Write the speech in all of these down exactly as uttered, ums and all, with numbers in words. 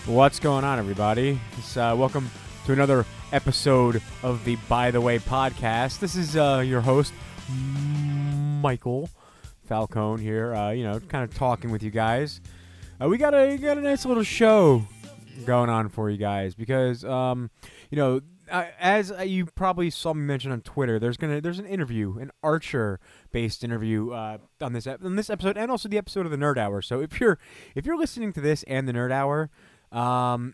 What's going on, everybody? It's, uh, welcome to another episode of the By the Way podcast. This is uh, your host, Michael Falcone here, uh, you know, kind of talking with you guys. Uh, we got a got a nice little show going on for you guys because, um, you know, uh, as you probably saw me mention on Twitter, there's gonna there's an interview, an Archer-based interview uh, on this ep- on this episode, and also the episode of the Nerd Hour. So if you're if you're listening to this and the Nerd Hour, um,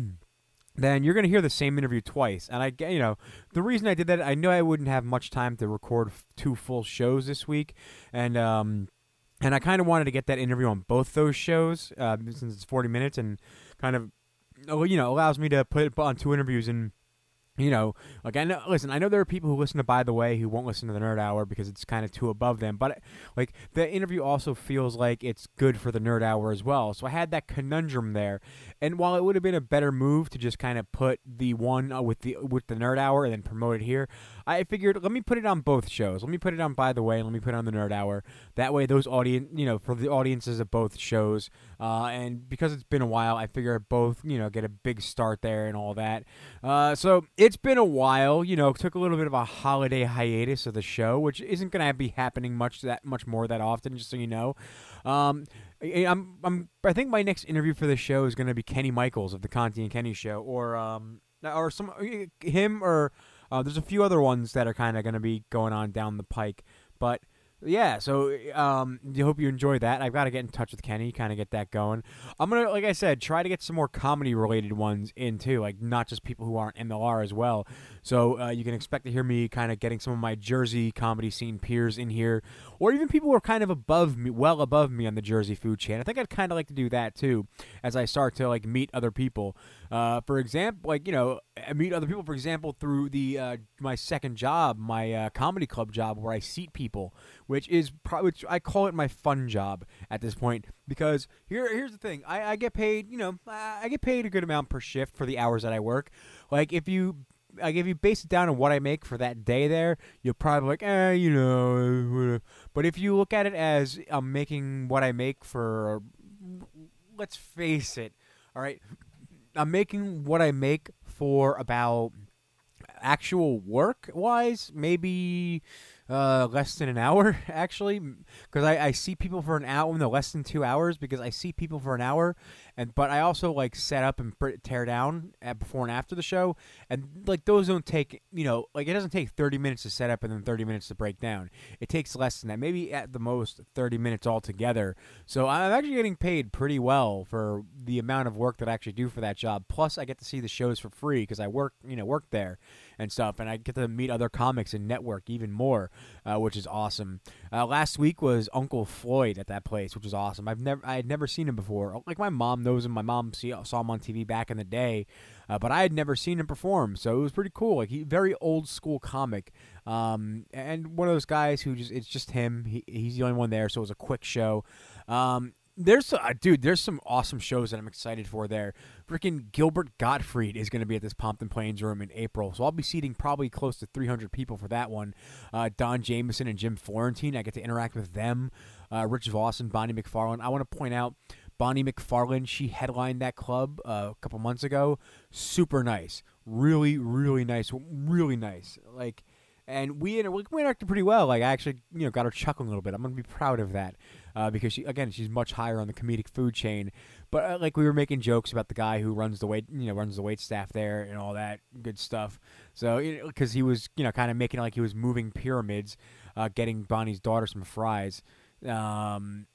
then you're gonna hear the same interview twice. And I, you know, the reason I did that, I know I wouldn't have much time to record f- two full shows this week, and um, and I kind of wanted to get that interview on both those shows uh, since it's forty minutes and kind of, you know, allows me to put it on two interviews and. You know, like I know. Listen, I know there are people who listen to By the Way who won't listen to the Nerd Hour because it's kind of too above them. But like the interview also feels like it's good for the Nerd Hour as well. So I had that conundrum there. And while it would have been a better move to just kind of put the one uh, with the with the Nerd Hour and then promote it here, I figured let me put it on both shows. Let me put it on By the Way and let me put it on the Nerd Hour. That way, those audience, you know, for the audiences of both shows. Uh, and because it's been a while, I figure both, you know, get a big start there and all that. Uh, so. It's been a while, you know, took a little bit of a holiday hiatus of the show, which isn't going to be happening much that much more that often, just so you know. Um, I, I'm, I'm, I think my next interview for the show is going to be Kenny Michaels of the Conti and Kenny Show, or um, or some him, or uh, there's a few other ones that are kind of going to be going on down the pike, but. Yeah, so um, I hope you enjoy that. I've got to get in touch with Kenny, kind of get that going. I'm going to, like I said, try to get some more comedy-related ones in, too, like not just people who aren't M L R as well. So uh, you can expect to hear me kind of getting some of my Jersey comedy scene peers in here, or even people who are kind of above me, well above me on the Jersey food chain. I think I'd kind of like to do that, too, as I start to, like, meet other people. Uh, for example, like, you know, meet other people, for example, through the uh, my second job, my uh, comedy club job, where I seat people, which is pro- which I call it my fun job at this point, because here here's the thing, I, I get paid, you know, I get paid a good amount per shift for the hours that I work. Like if you like if you base it down on what I make for that day there, you're probably like, eh, you know, but if you look at it as I'm making what I make for, let's face it, all right, I'm making what I make for about actual work wise, maybe uh, less than an hour, actually, because I, I see people for an hour, no, less than two hours, because I see people for an hour, and but I also, like, set up and tear down at, before and after the show, and, like, those don't take, you know, like, it doesn't take thirty minutes to set up and then thirty minutes to break down. It takes less than that, maybe at the most thirty minutes altogether, so I'm actually getting paid pretty well for the amount of work that I actually do for that job, plus I get to see the shows for free, because I work, you know, work there and stuff, and I get to meet other comics and network even more, uh, which is awesome. Uh, last week was Uncle Floyd at that place, which is awesome. I've never, I had never seen him before. Like my mom knows him. My mom see, saw him on T V back in the day, uh, but I had never seen him perform, so it was pretty cool. Like he, very old school comic, um, and one of those guys who just, it's just him. He, he's the only one there, so it was a quick show. Um, There's, uh, dude, there's some awesome shows that I'm excited for there. Freaking Gilbert Gottfried is going to be at this Pompton Plains room in April, so I'll be seating probably close to three hundred people for that one. Uh, Don Jameson and Jim Florentine, I get to interact with them. Uh, Rich Voss and Bonnie McFarlane. I want to point out Bonnie McFarlane, she headlined that club uh, a couple months ago. Super nice. Really, really nice. Really nice. Like... And we we interacted pretty well. Like I actually, you know, got her chuckling a little bit. I'm gonna be proud of that uh, because she, again, she's much higher on the comedic food chain. But uh, like we were making jokes about the guy who runs the wait, you know, runs the wait staff there and all that good stuff. So because you know, he was, you know, kind of making it like he was moving pyramids, uh, getting Bonnie's daughter some fries. Um,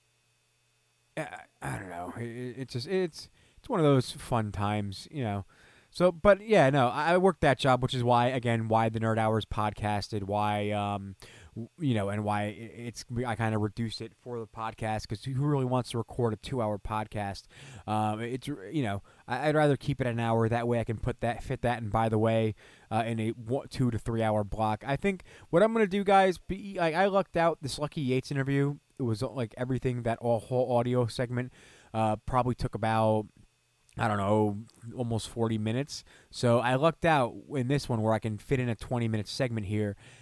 I, I don't know. It, it's just it's it's one of those fun times, you know. So, but yeah, no, I worked that job, which is why, again, why the Nerd Hours podcasted, why, um, you know, and why it's, I kind of reduced it for the podcast, because who really wants to record a two-hour podcast? Um, it's, you know, I'd rather keep it an hour. That way I can put that, fit that, and by the way, uh, in a one, two to three-hour block. I think what I'm going to do, guys, be, like, I lucked out this Lucky Yates interview. It was, like, everything, that all whole audio segment uh, probably took about... I don't know, almost forty minutes. So I lucked out in this one where I can fit in a twenty-minute segment here.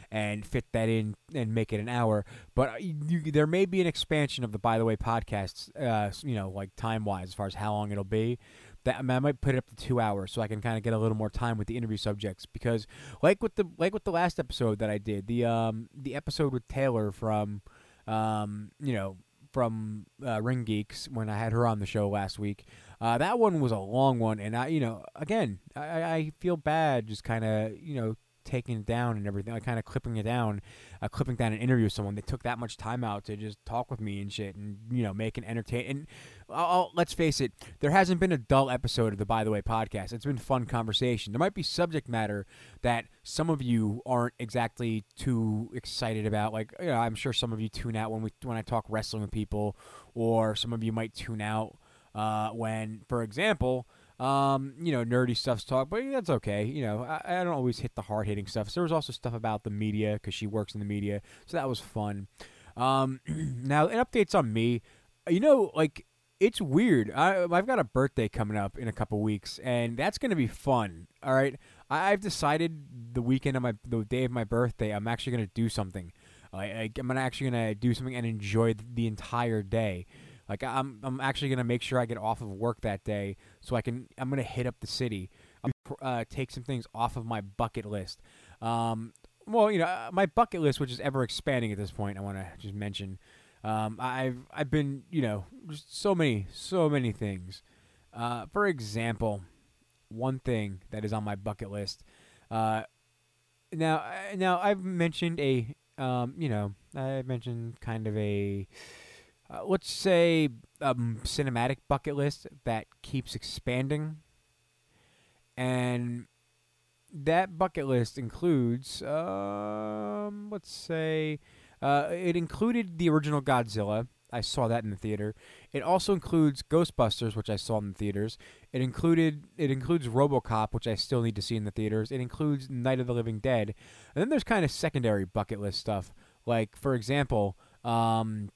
and fit that in and make it an hour. But you, there may be an expansion of the By the Way podcasts, uh, you know, like time wise, as far as how long it'll be. That I, mean, I might put it up to two hours so I can kind of get a little more time with the interview subjects, because like with the like with the last episode that I did, the um the episode with Taylor from um you know from uh, Ring Geeks, when I had her on the show last week. Uh, that one was a long one, and I, you know, again, I, I feel bad just kind of, you know, taking it down and everything, like kind of clipping it down, uh, clipping down an interview with someone. They took that much time out to just talk with me and shit, and you know, make an entertain. And I'll, I'll, let's face it, there hasn't been a dull episode of the By the Way podcast. It's been fun conversation. There might be subject matter that some of you aren't exactly too excited about. Like, you know, I'm sure some of you tune out when we when I talk wrestling with people, or some of you might tune out uh, when, for example, Um, you know, nerdy stuff's talk, but that's okay. You know, I, I don't always hit the hard-hitting stuff. So there was also stuff about the media, because she works in the media, so that was fun. Um, now, an update's on me. You know, like, it's weird. I, I've got a birthday coming up in a couple weeks, and that's going to be fun, all right? I, I've decided the weekend of my, the day of my birthday, I'm actually going to do something. I, I, I'm gonna actually going to do something and enjoy the, the entire day. Like, I'm I'm actually going to make sure I get off of work that day so I can, I'm going to hit up the city, uh, take some things off of my bucket list. Um, well, you know, my bucket list, which is ever expanding at this point, I want to just mention, um, I've, I've been, you know, just so many, so many things. Uh, for example, one thing that is on my bucket list, uh, now, now I've mentioned a, um, you know, I mentioned kind of a, Uh, let's say a um, cinematic bucket list that keeps expanding, and that bucket list includes, um, let's say, uh, it included the original Godzilla. I saw that in the theater. It also includes Ghostbusters, which I saw in the theaters. It included it includes RoboCop, which I still need to see in the theaters. It includes Night of the Living Dead, and then there's kind of secondary bucket list stuff, like, for example, um.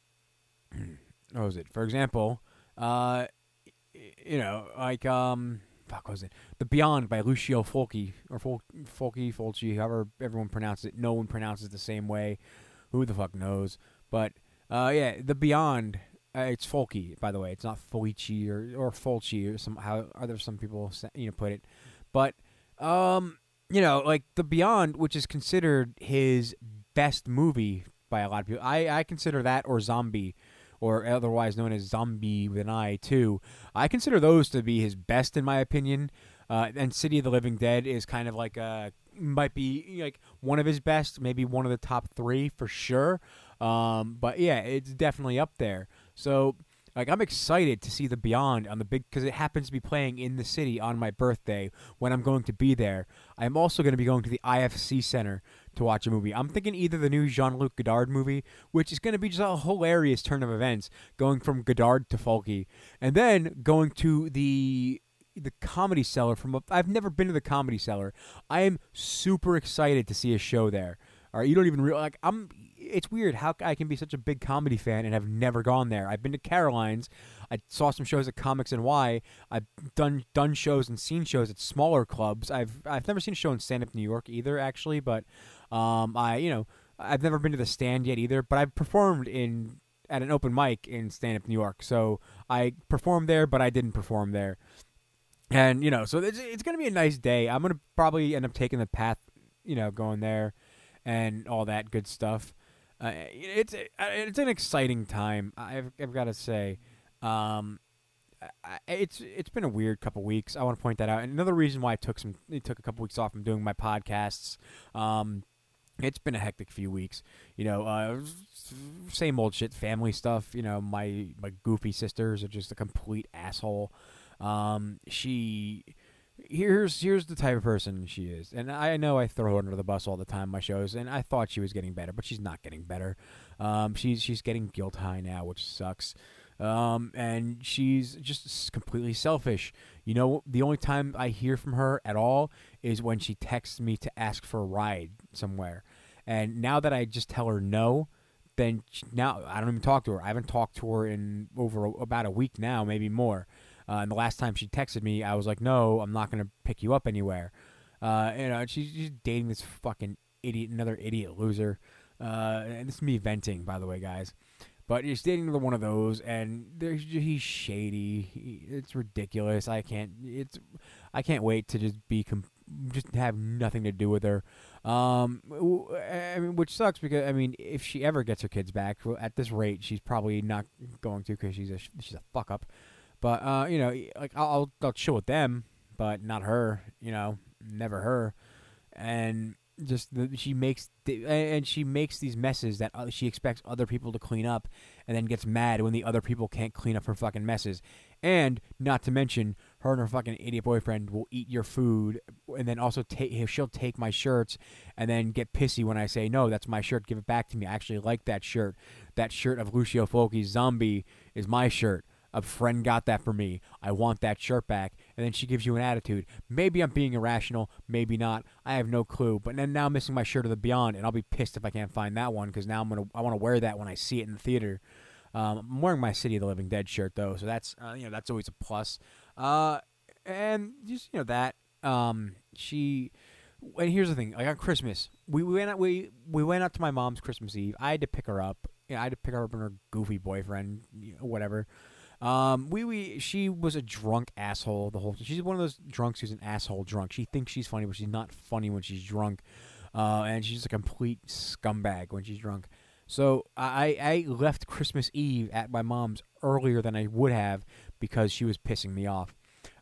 what was it? For example, uh, you know, like, um, fuck, what was it? The Beyond by Lucio Fulci, or Fol- Fulci, Fulci, however everyone pronounces it. No one pronounces it the same way. Who the fuck knows? But, uh, yeah, The Beyond, uh, it's Fulci, by the way. It's not Felici or, or Fulci, or some, how other some people, you know, put it. But, um, you know, like, The Beyond, which is considered his best movie by a lot of people. I, I consider that, or Zombie, or otherwise known as Zombie with an I, too. I consider those to be his best, in my opinion. Uh, and City of the Living Dead is kind of like a, might be like one of his best, maybe one of the top three for sure. Um, but yeah, it's definitely up there. So, like, I'm excited to see The Beyond on the big, because it happens to be playing in the city on my birthday when I'm going to be there. I'm also going to be going to the I F C Center to watch a movie. I'm thinking either the new Jean-Luc Godard movie, which is going to be just a hilarious turn of events, going from Godard to Fulci, and then going to the the Comedy Cellar. From a, I've never been to the Comedy Cellar. I am super excited to see a show there. All right, you don't even realize, like, I'm. It's weird how I can be such a big comedy fan and have never gone there. I've been to Caroline's. I saw some shows at Comics N Y. I've done done shows and seen shows at smaller clubs. I've I've never seen a show in Stand Up New York either, actually. But um, I you know I've never been to the Stand yet either. But I've performed in at an open mic in Stand Up New York. So I performed there, but I didn't perform there. And you know, so it's it's gonna be a nice day. I'm gonna probably end up taking the path, you know, going there and all that good stuff. Uh, it's it's an exciting time. I've I've got to say, um, I, it's it's been a weird couple weeks. I want to point that out. And another reason why I took some it took a couple weeks off from doing my podcasts. Um, it's been a hectic few weeks. You know, uh, same old shit, family stuff. You know, my my goofy sisters are just a complete asshole. Um, she. Here's here's the type of person she is, and I know I throw her under the bus all the time in my shows, and I thought she was getting better, but she's not getting better. Um, she's she's getting guilt high now, which sucks. Um, and she's just completely selfish. You know, the only time I hear from her at all is when she texts me to ask for a ride somewhere, and now that I just tell her no, then she, now I don't even talk to her. I haven't talked to her in over a, about a week now, maybe more. Uh, and the last time she texted me, I was like, no, I'm not going to pick you up anywhere. Uh, you know, she's, she's dating this fucking idiot, another idiot loser. Uh, and this is me venting, by the way, guys. But he's dating another one of those, and there's he's shady. He, it's ridiculous. I can't. It's I can't wait to just be com- just have nothing to do with her. Um, I mean, which sucks because I mean, if she ever gets her kids back, at this rate, she's probably not going to because she's a she's a fuck up. But uh, you know, like I'll I'll chill with them, but not her. You know, never her. And just the, she makes the, and she makes these messes that uh, she expects other people to clean up, and then gets mad when the other people can't clean up her fucking messes. And not to mention, her and her fucking idiot boyfriend will eat your food, and then also take she'll take my shirts, and then get pissy when I say no, that's my shirt, give it back to me. I actually like that shirt. That shirt of Lucio Fulci's Zombie is my shirt. A friend got that for me. I want that shirt back. And then she gives you an attitude. Maybe I'm being irrational. Maybe not. I have no clue. But then now I'm missing my shirt of the Beyond, and I'll be pissed if I can't find that one because now I'm gonna I want to wear that when I see it in the theater. Um, I'm wearing my City of the Living Dead shirt though, so that's uh, you know that's always a plus. Uh, and just you know that um, she. And here's the thing: like on Christmas, we, we went out we we went out to my mom's Christmas Eve. I had to pick her up. You know, I had to pick her up and her goofy boyfriend, you know, whatever. Um, we, we, she was a drunk asshole the whole time. She's one of those drunks who's an asshole drunk. She thinks she's funny, but she's not funny when she's drunk. Uh, and she's a complete scumbag when she's drunk. So I, I left Christmas Eve at my mom's earlier than I would have because she was pissing me off.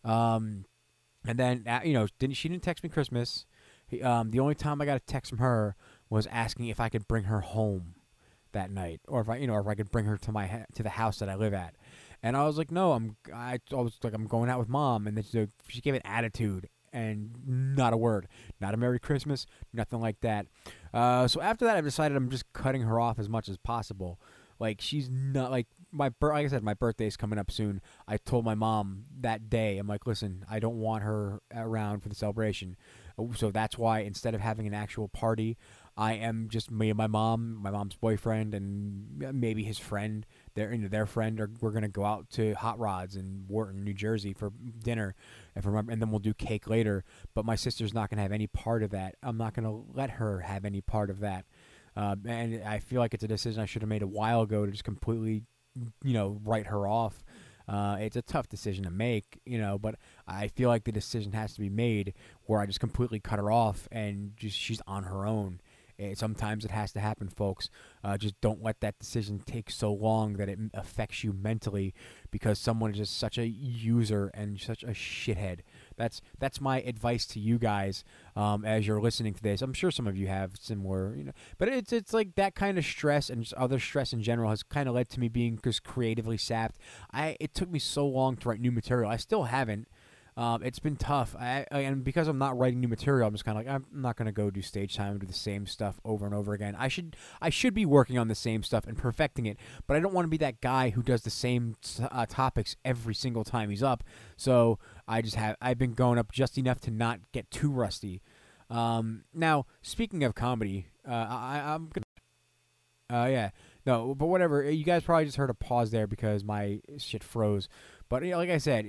Um, and then, uh, you know, didn't, she didn't text me Christmas. Um, the only time I got a text from her was asking if I could bring her home that night, or if I, you know, or if I could bring her to my, ha- to the house that I live at. And I was like, no, I'm. I, I was like, I'm going out with mom, and then she, she gave an attitude and not a word, not a Merry Christmas, nothing like that. Uh, so after that, I've decided I'm just cutting her off as much as possible. Like she's not like my bir- like I said, my birthday's coming up soon. I told my mom that day, I'm like, listen, I don't want her around for the celebration, so that's why instead of having an actual party, I am just me and my mom, my mom's boyfriend, and maybe his friend. Their, you know, their friend, or we're gonna go out to Hot Rods in Wharton, New Jersey for dinner, if I remember, and then we'll do cake later. But my sister's not gonna have any part of that. I'm not gonna let her have any part of that. Uh, and I feel like it's a decision I should have made a while ago to just completely, you know, write her off. Uh, it's a tough decision to make, you know, but I feel like the decision has to be made where I just completely cut her off and just she's on her own. Sometimes it has to happen, folks. Uh, just don't let that decision take so long that it affects you mentally because someone is just such a user and such a shithead. That's that's my advice to you guys um, as you're listening to this. I'm sure some of you have similar, you know, but it's it's like that kind of stress and just other stress in general has kind of led to me being just creatively sapped. I it took me so long to write new material. I still haven't. Um, it's been tough, I, I, and because I'm not writing new material, I'm just kind of like I'm not gonna go do stage time and do the same stuff over and over again. I should I should be working on the same stuff and perfecting it, but I don't want to be that guy who does the same uh, topics every single time he's up. So I just have I've been going up just enough to not get too rusty. Um, now, speaking of comedy, uh, I, I'm gonna, uh, yeah, no, but whatever. You guys probably just heard a pause there because my shit froze. But you know, like I said,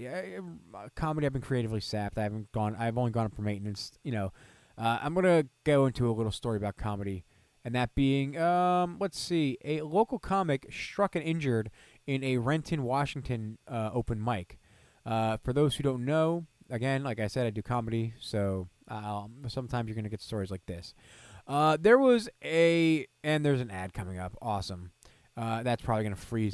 comedy I've been creatively sapped. I haven't gone. I've only gone up for maintenance. You know, uh, I'm gonna go into a little story about comedy, and that being, um, let's see, a local comic struck and injured in a Renton, Washington uh, open mic. Uh, for those who don't know, again, like I said, I do comedy, so um, sometimes you're gonna get stories like this. Uh, there was a, and there's an ad coming up. Awesome. Uh, that's probably gonna freeze.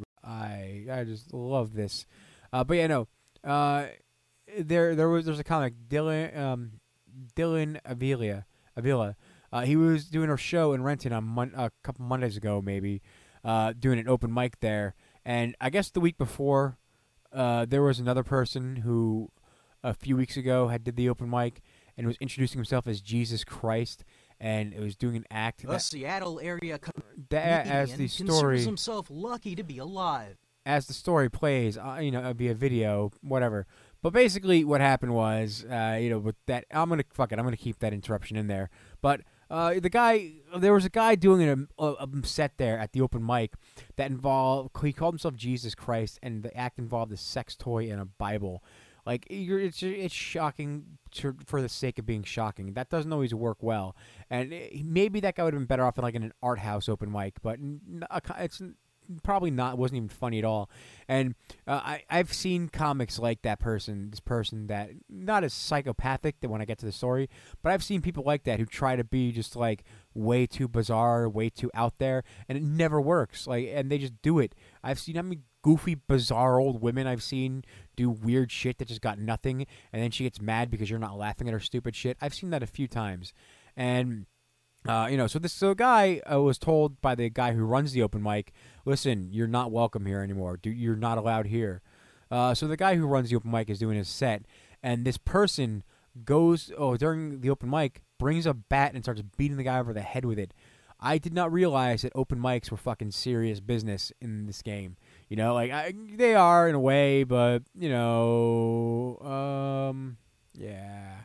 I I just love this. Uh, but yeah, no. Uh, there, there was there's a comic, Dylan, um, Dylan Avila. Avila. Uh, he was doing a show in Renton on mon- a couple Mondays ago, maybe, uh, doing an open mic there. And I guess the week before, uh, there was another person who, a few weeks ago, had did the open mic and was introducing himself as Jesus Christ, and it was doing an act. A that, Seattle area that, as the story considers himself lucky to be alive. As the story plays, uh, you know, it'll be a video, whatever. But basically, what happened was, uh, you know, with that, I'm gonna fuck it. I'm gonna keep that interruption in there. But uh, the guy, there was a guy doing a, a, a set there at the open mic that involved. He called himself Jesus Christ, and the act involved a sex toy and a Bible. Like you're, it's it's shocking to, for the sake of being shocking. That doesn't always work well. And it, maybe that guy would have been better off in like in an art house open mic, but n- a, it's probably not. It wasn't even funny at all. And uh, I I've seen comics like that person, this person that not as psychopathic that when I get to the story, but I've seen people like that who try to be just like way too bizarre, way too out there, and it never works. Like, and they just do it. I've seen I mean. Goofy, bizarre old women I've seen do weird shit that just got nothing, and then she gets mad because you're not laughing at her stupid shit. I've seen that a few times, and uh, you know, so this so guy uh, was told by the guy who runs the open mic, "Listen, you're not welcome here anymore. Do you're not allowed here." Uh, so the guy who runs the open mic is doing his set, and this person goes oh during the open mic brings a bat and starts beating the guy over the head with it. I did not realize that open mics were fucking serious business in this game. You know, like I, they are in a way, but you know, um, yeah,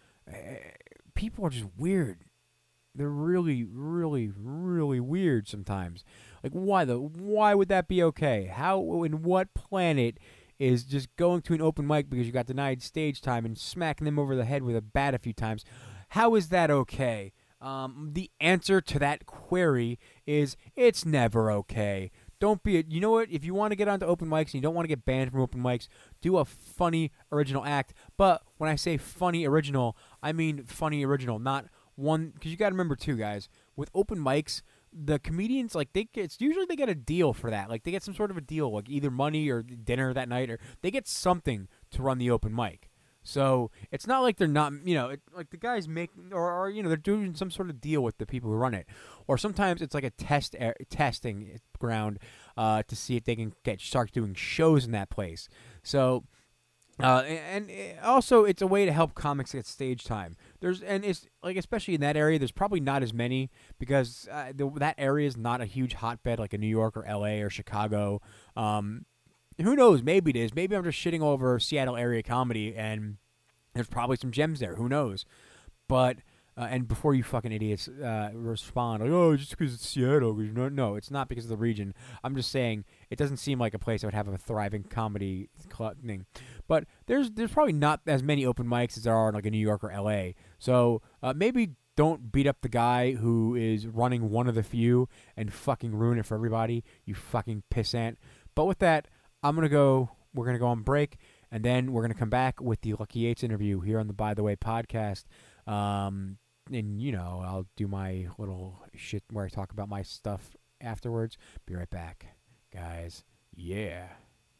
people are just weird. They're really, really, really weird sometimes. Like, why the? Why would that be okay? How? In what planet is just going to an open mic because you got denied stage time and smacking them over the head with a bat a few times? How is that okay? Um, the answer to that query is it's never okay. Don't be a, you know what? If you want to get onto open mics and you don't want to get banned from open mics, do a funny original act. But when I say funny original, I mean funny original, not one. Because you got to remember too, guys. With open mics, the comedians like they get it's usually they get a deal for that. Like they get some sort of a deal, like either money or dinner that night, or they get something to run the open mic. So it's not like they're not, you know, it, like the guys make, or, or, you know, they're doing some sort of deal with the people who run it. Or sometimes it's like a test er, testing ground uh, to see if they can get start doing shows in that place. So, uh, and, and also it's a way to help comics get stage time. There's and it's like especially in that area, there's probably not as many because uh, the, that area is not a huge hotbed like a New York or L A or Chicago. Um, Who knows? Maybe it is. Maybe I'm just shitting over Seattle area comedy, and there's probably some gems there. Who knows? But uh, and before you fucking idiots uh, respond, like, oh, just because it's Seattle. No, no, it's not because of the region. I'm just saying it doesn't seem like a place that would have a thriving comedy club thing. But there's there's probably not as many open mics as there are in like a New York or L A. So uh, maybe don't beat up the guy who is running one of the few and fucking ruin it for everybody. You fucking pissant. But with that, I'm going to go, we're going to go on break, and then we're going to come back with the Lucky Yates interview here on the By the Way podcast. Um, and, you know, I'll do my little shit where I talk about my stuff afterwards. Be right back, guys. Yeah.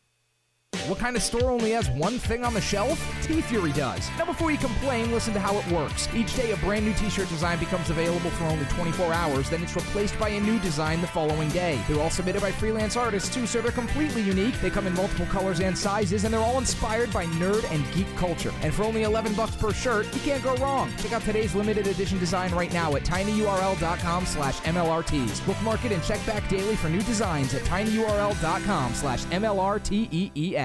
What kind of store only has one thing on the shelf? T-Fury does. Now before you complain, listen to how it works. Each day a brand new t-shirt design becomes available for only twenty-four hours, then it's replaced by a new design the following day. They're all submitted by freelance artists too, so they're completely unique. They come in multiple colors and sizes, and they're all inspired by nerd and geek culture. And for only eleven bucks per shirt, you can't go wrong. Check out today's limited edition design right now at tinyurl.com slash MLRTs. Bookmark it and check back daily for new designs at tinyurl.com slash MLRTEES.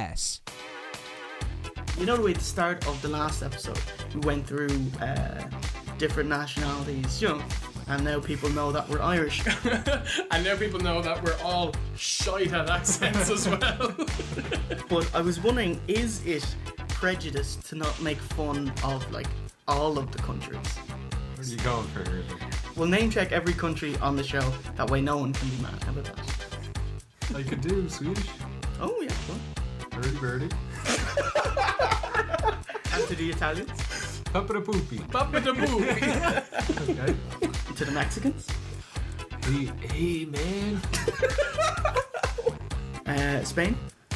You know the way at the start of the last episode, we went through uh, different nationalities, you know, and now people know that we're Irish. And now people know that we're all shite at accents as well. But I was wondering, is it prejudice to not make fun of, like, all of the countries? Where are you going for here? We'll name check every country on the show, that way no one can be mad. How about that? I could do Swedish. Oh, yeah, well. Birdie birdie. And to the Italians. Papa da poopy. Papa da poopy. Okay. And to the Mexicans. Hey, hey man. uh, Spain.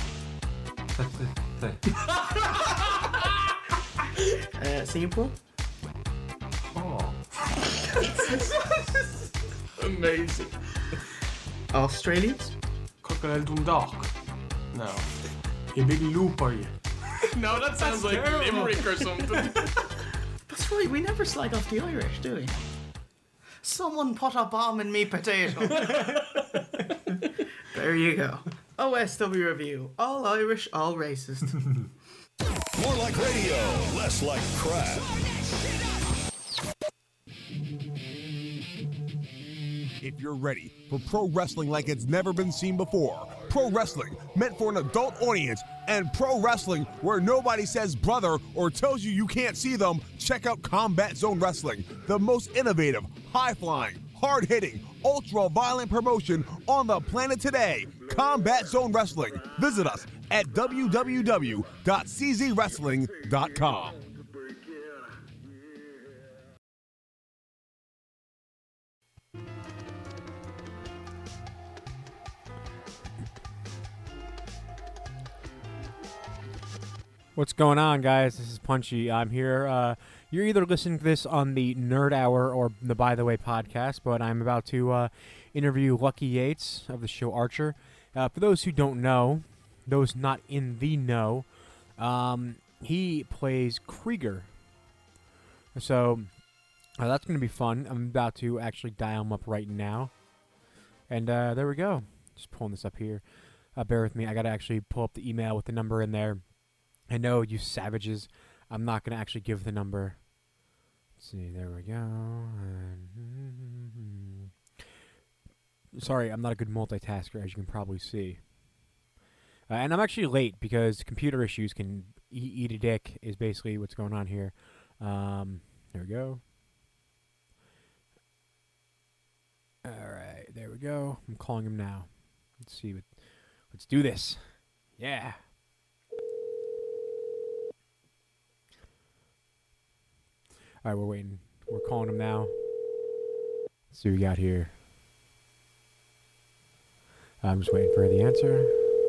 uh, Singapore. Oh. Amazing. Australians. Crocodile Dundalk. No. You big loop, are you? No, that sounds like terrible. Limerick or something. That's right, we never slag off the Irish, do we? Someone put a bomb in me potato. There you go. O S W Review. All Irish, all racist. More like radio, less like crap. If you're ready for pro wrestling like it's never been seen before, pro wrestling meant for an adult audience, and pro wrestling where nobody says brother or tells you you can't see them, check out Combat Zone Wrestling, the most innovative, high-flying, hard-hitting, ultra-violent promotion on the planet today. Combat Zone Wrestling. Visit us at w w w dot c z wrestling dot com. What's going on, guys? This is Punchy. I'm here. Uh, you're either listening to this on the Nerd Hour or the By the Way podcast, but I'm about to uh, interview Lucky Yates of the show Archer. Uh, for those who don't know, those not in the know, um, he plays Krieger. So uh, that's going to be fun. I'm about to actually dial him up right now. And uh, there we go. Just pulling this up here. Uh, bear with me. I got to actually pull up the email with the number in there. I know, you savages. I'm not going to actually give the number. Let's see. There we go. Sorry, I'm not a good multitasker, as you can probably see. Uh, and I'm actually late because computer issues can e- eat a dick is basically what's going on here. Um, there we go. All right, there we go. I'm calling him now. Let's see what. Let's do this. Yeah. All right, we're waiting. We're calling him now. Let's see what we got here. I'm just waiting for the answer.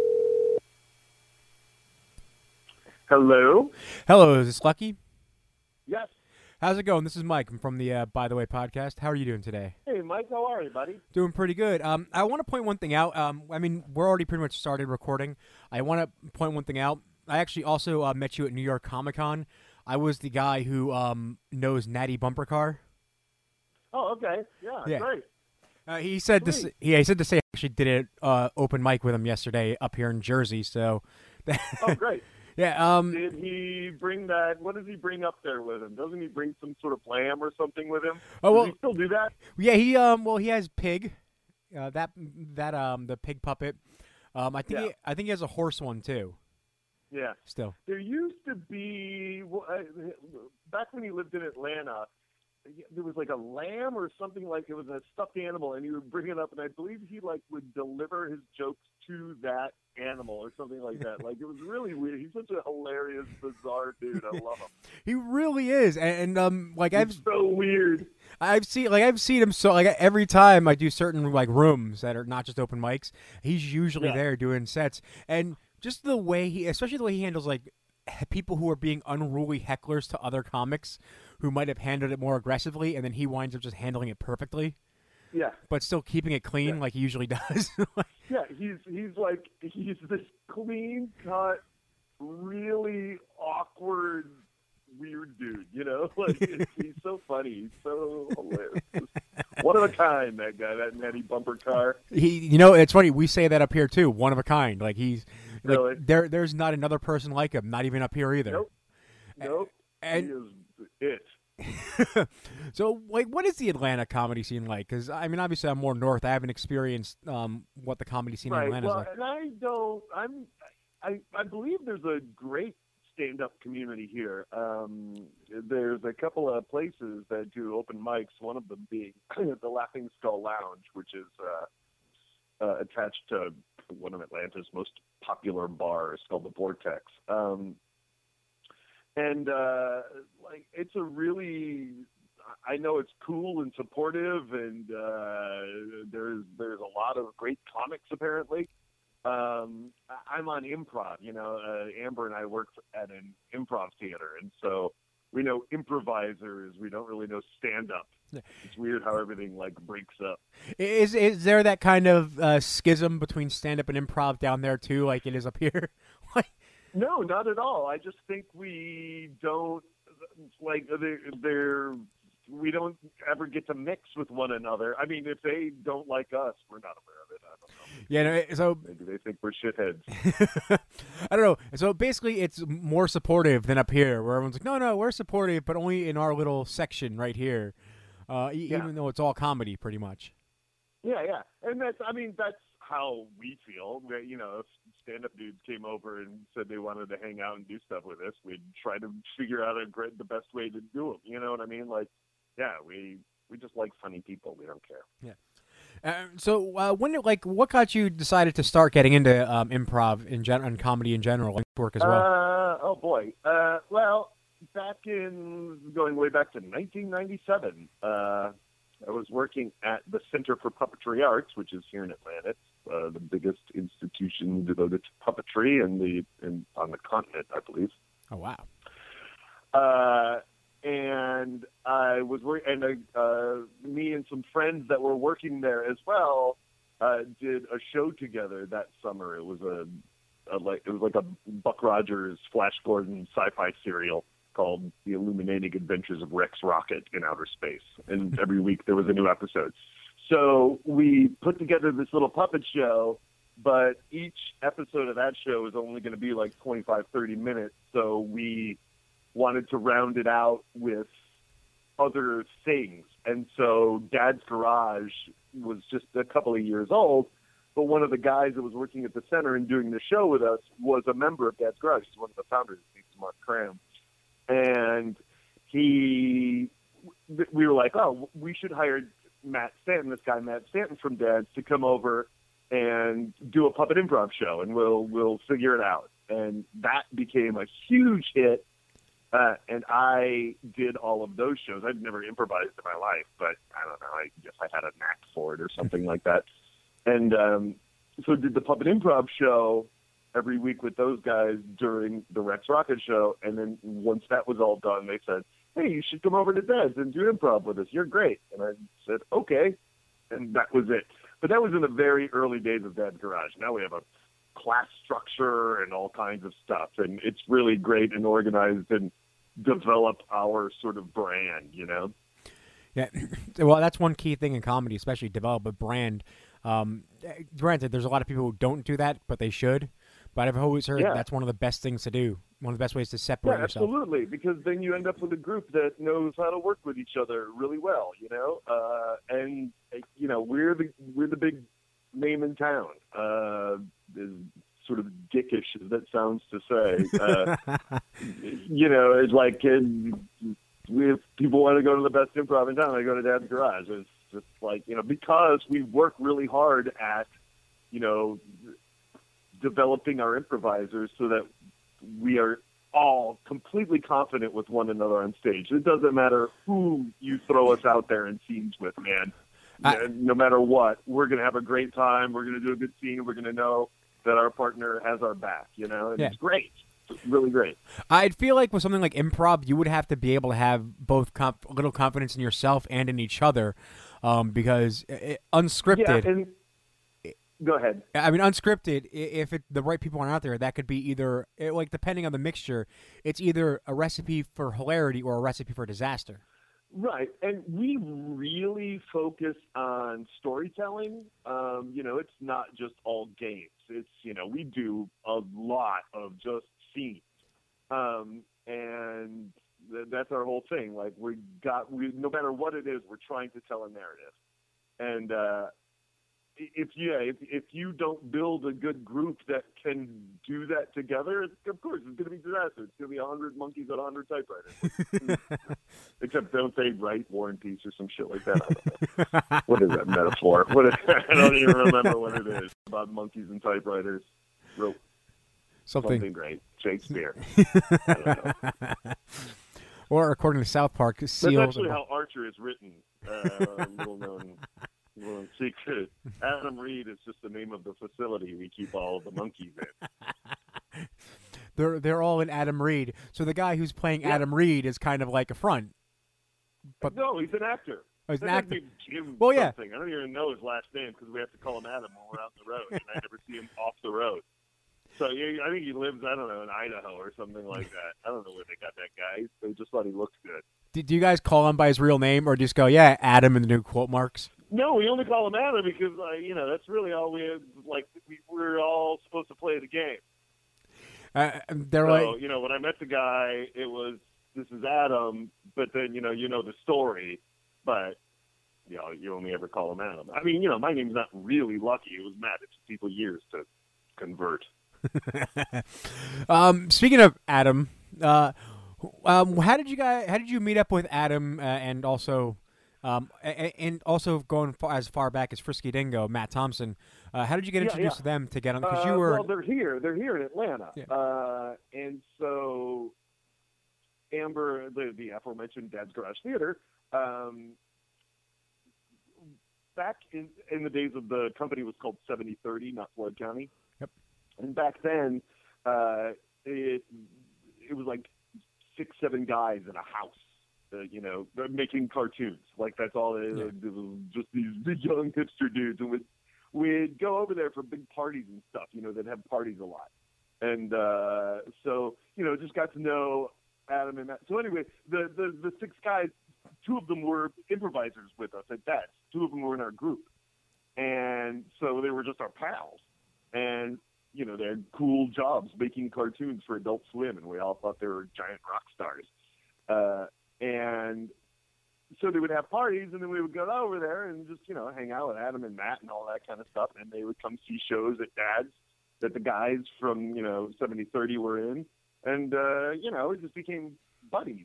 Hello? Hello, is this Lucky? Yes. How's it going? This is Mike. I'm from the uh, By the Way podcast. How are you doing today? Hey, Mike, how are you, buddy? Doing pretty good. Um, I want to point one thing out. Um, I mean, we're already pretty much started recording. I want to point one thing out. I actually also uh, met you at New York Comic Con. I was the guy who um, knows Natty Bumper Car. Oh, okay. Yeah, Yeah. great. Uh, he said this. Sweet. Yeah, he said to say I actually did an uh, open mic with him yesterday up here in Jersey. So, Oh, great. yeah. Um, Did he bring that? What does he bring up there with him? Doesn't he bring some sort of lamb or something with him? Oh, well- Does he still do that? yeah. He um. Well, he has pig. Uh, that that um the pig puppet. Um, I think Yeah. he, I think he has a horse one too. Yeah. Still. There used to be, well, uh, back when he lived in Atlanta, there was like a lamb or something, like it was a stuffed animal, and he would bring it up, and I believe he like would deliver his jokes to that animal or something like that. Like, it was really weird. He's such a hilarious, bizarre dude. I love him. He really is, and, and um, like I've It's so weird. I've seen like I've seen him so like every time I do certain like rooms that are not just open mics, he's usually Yeah. there doing sets, and just the way he, especially the way he handles like he- people who are being unruly hecklers to other comics who might have handled it more aggressively, and then he winds up just handling it perfectly, Yeah. but still keeping it clean Yeah. like he usually does. Yeah, he's he's like he's this clean cut, really awkward, weird dude. You know, like it's, he's so funny. He's so hilarious. One of a kind, that guy, that Natty Bumper Car. he, you know, it's funny we say that up here too, one of a kind. Like he's like Really? there, there's not another person like him, not even up here either. Nope. Nope. And he is it. so, like, what is the Atlanta comedy scene like? Because I mean, obviously, I'm more north. I haven't experienced um, what the comedy scene in Right. Atlanta Well, is like. and I don't. I'm. I I believe there's a great stand-up community here. Um, there's a couple of places that do open mics. One of them being the Laughing Skull Lounge, which is uh, uh, attached to one of Atlanta's most popular bars called the Vortex. Um, and uh, like, it's a really. I know it's cool and supportive, and uh, there's there's a lot of great comics apparently. Um, I- I'm on improv, you know, uh, Amber and I worked at an improv theater, and so we know improvisers, we don't really know stand-up. It's weird how everything, like, breaks up. Is is there that kind of uh, schism between stand-up and improv down there too, like it is up here? Like, No, not at all. I just think we don't, like, they're, they're we don't ever get to mix with one another. I mean, if they don't like us, we're not aware of it. I don't know. yeah, no, so Maybe they think we're shitheads. I don't know. So basically, it's more supportive than up here, where everyone's like, "No, no, we're supportive, but only in our little section right here," uh, e- Yeah. even though it's all comedy, pretty much. Yeah, yeah, and that's I mean that's how we feel. That, you know, if stand-up dudes came over and said they wanted to hang out and do stuff with us, we'd try to figure out a great, the best way to do them. You know what I mean? Like, yeah, we we just like funny people. We don't care. Yeah. Uh, so uh, when, like, what got you decided to start getting into um, improv in general and comedy in general, and work as well? Uh, oh boy. Uh, well, back in going way back to nineteen ninety-seven, uh, I was working at the Center for Puppetry Arts, which is here in Atlanta. It's uh, the biggest institution devoted to puppetry in the in, on the continent, I believe. Oh wow. Uh, and I was working, and uh, me and some friends that were working there as well uh, did a show together that summer. It was a, a like it was like a Buck Rogers, Flash Gordon sci-fi serial called The Illuminating Adventures of Rex Rocket in Outer Space. And every week there was a new episode. So we put together this little puppet show, but each episode of that show was only going to be like twenty-five, thirty minutes. So we wanted to round it out with other things. And so Dad's Garage was just a couple of years old, but one of the guys that was working at the center and doing the show with us was a member of Dad's Garage. He's one of the founders. His name's Mark Cram. And he, we were like, oh, we should hire Matt Stanton, this guy Matt Stanton from Dad's, to come over and do a puppet improv show, and we'll we'll figure it out. And that became a huge hit. Uh, and I did all of those shows. I'd never improvised in my life, but I don't know. I guess I had a knack for it or something like that. And um, so did the puppet improv show every week with those guys during the Rex Rocket show. And then once that was all done, they said, hey, you should come over to Dad's and do improv with us. You're great. And I said, okay. And that was it. But that was in the very early days of Dad's Garage. Now we have a class structure and all kinds of stuff. And it's really great and organized and develop our sort of brand, you know? Yeah. Well, that's one key thing in comedy, especially develop a brand. Um, granted, there's a lot of people who don't do that, but they should. But I've always heard Yeah. that's one of the best things to do. One of the best ways to separate Yeah, yourself. absolutely, because then you end up with a group that knows how to work with each other really well, you know. Uh, and uh, you know, we're the we're the big name in town. Uh, as sort of dickish as that sounds to say, uh, you know, it's like uh, if people want to go to the best improv in town, they go to Dad's Garage. It's just like, you know, because we work really hard at, you know, developing our improvisers so that we are all completely confident with one another on stage. It doesn't matter who you throw us out there in scenes with, man. I, no matter what, we're going to have a great time. We're going to do a good scene. We're going to know that our partner has our back, you know? And yeah. It's great. It's really great. I'd feel like with something like improv, you would have to be able to have both comp- a little confidence in yourself and in each other, um, because it, unscripted... Yeah, and go ahead. I mean, unscripted, i- if it, the right people aren't out there, that could be either, it, like, depending on the mixture, it's either a recipe for hilarity or a recipe for disaster. Right, and we really focus on storytelling. Um, you know, it's not just all games. It's, you know, we do a lot of just scenes, um, and th- that's our whole thing. Like, we got, we no matter what it is, we're trying to tell a narrative, and uh, if yeah, if if you don't build a good group that can do that together, it's, of course it's going to be disaster. It's going to be a hundred monkeys at a hundred typewriters. Except don't they write War and Peace or some shit like that? I don't know. What is that metaphor? What is, I don't even remember what it is about monkeys and typewriters. Wrote Something, something great. Shakespeare. I don't know. Or according to South Park, That's seals. actually how Archer is written. Uh, little known. Well, secret. Adam Reed is just the name of the facility we keep all of the monkeys in. They're they're all in Adam Reed. So the guy who's playing Yeah. Adam Reed is kind of like a front. But No, he's an actor. Oh, he's an That actor. doesn't mean Jim Well, yeah. something. I don't even know his last name because we have to call him Adam when we're out on the road, and I never see him off the road. So yeah, I think he lives, I don't know, in Idaho or something like that. I don't know where they got that guy. They just thought he looked good. do, do you guys call him by his real name or just go, yeah, Adam in the new quote marks? No, we only call him Adam because, uh, you know, that's really all we have. Like, we, we're all supposed to play the game. Uh, they're So, like, you know, when I met the guy, it was, this is Adam, but then, you know, you know the story. But you know, you only ever call him Adam. I mean, you know, my name's not really Lucky. It was Matt. It took people years to convert. um, speaking of Adam, uh, um, how did you guys? How did you meet up with Adam uh, and also, um, and, and also going far, as far back as Frisky Dingo, Matt Thompson? Uh, how did you get Yeah, introduced yeah. to them to get on? Because Uh, you were well, they're here. They're here in Atlanta. Yeah. Uh, and so Amber, the, the aforementioned Dad's Garage Theater, um, back in, in the days of the company was called seventy thirty, not Floyd County. Yep. And back then, uh, it it was like six, seven guys in a house. Uh, you know, making cartoons. Like, that's all it is. Yeah. It was just these big young hipster dudes. And we'd, we'd go over there for big parties and stuff. You know, they'd have parties a lot. And uh, so, you know, just got to know Adam and Matt. So anyway, the, the, the six guys, two of them were improvisers with us at Dad's. Two of them were in our group. And so they were just our pals. And, you know, they had cool jobs making cartoons for Adult Swim, and we all thought they were giant rock stars. Uh, And so they would have parties, and then we would go over there and just, you know, hang out with Adam and Matt and all that kind of stuff. And they would come see shows at Dad's that the guys from, you know, seventy thirty were in. And, uh, you know, it just became buddies.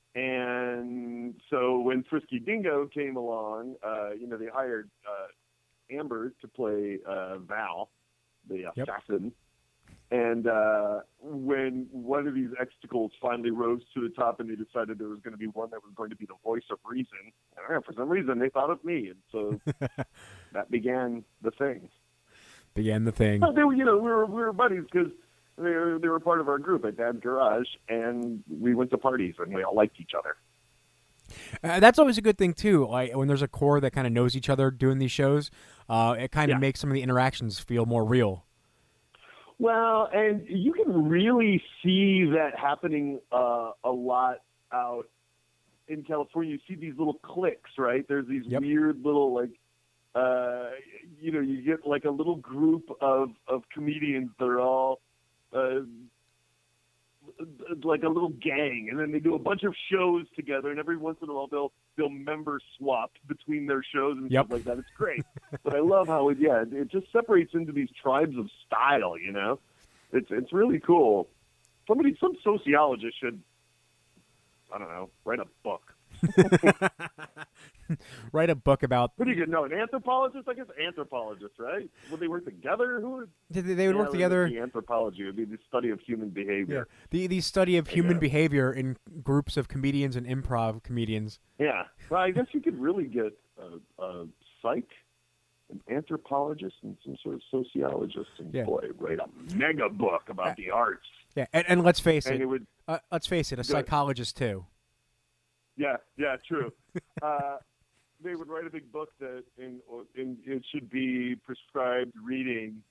And so when Frisky Dingo came along, uh, you know, they hired uh, Amber to play uh, Val, the assassin. Yep. And uh, when one of these exticles finally rose to the top and they decided there was going to be one that was going to be the voice of reason, and for some reason they thought of me. And so that began the thing. Began the thing. But they were, you know, we were, we were buddies because they were, they were part of our group at Dad's Garage, and we went to parties and we all liked each other. Uh, that's always a good thing, too. Like, when there's a core that kind of knows each other doing these shows, uh, it kind of Yeah. makes some of the interactions feel more real. Well, and you can really see that happening uh, a lot out in California. You see these little cliques, right? There's these Yep. weird little, like, uh, you know, you get like a little group of, of comedians that are all uh, like a little gang, and then they do a bunch of shows together, and every once in a while they'll they'll member swap between their shows and Yep. stuff like that. It's great. But I love how it yeah it just separates into these tribes of style. You know, it's it's really cool. Somebody, some sociologist should, I don't know, write a book. Write a book about. What do you get? No, an anthropologist? I guess anthropologist, right? Would they work together? Who would? They, they would Yeah, work together. The anthropology would be the study of human Yeah. behavior. The the study of human Yeah. behavior in groups of comedians and improv comedians. Yeah. Well, I guess you could really get a, a psych, an anthropologist, and some sort of sociologist, and Yeah. boy, write a mega book about Uh, the arts. Yeah, and, and let's face And it. it would, Uh, let's face it. A Good. psychologist too. yeah, yeah, true. uh, they would write a big book that, in, in, it should be prescribed reading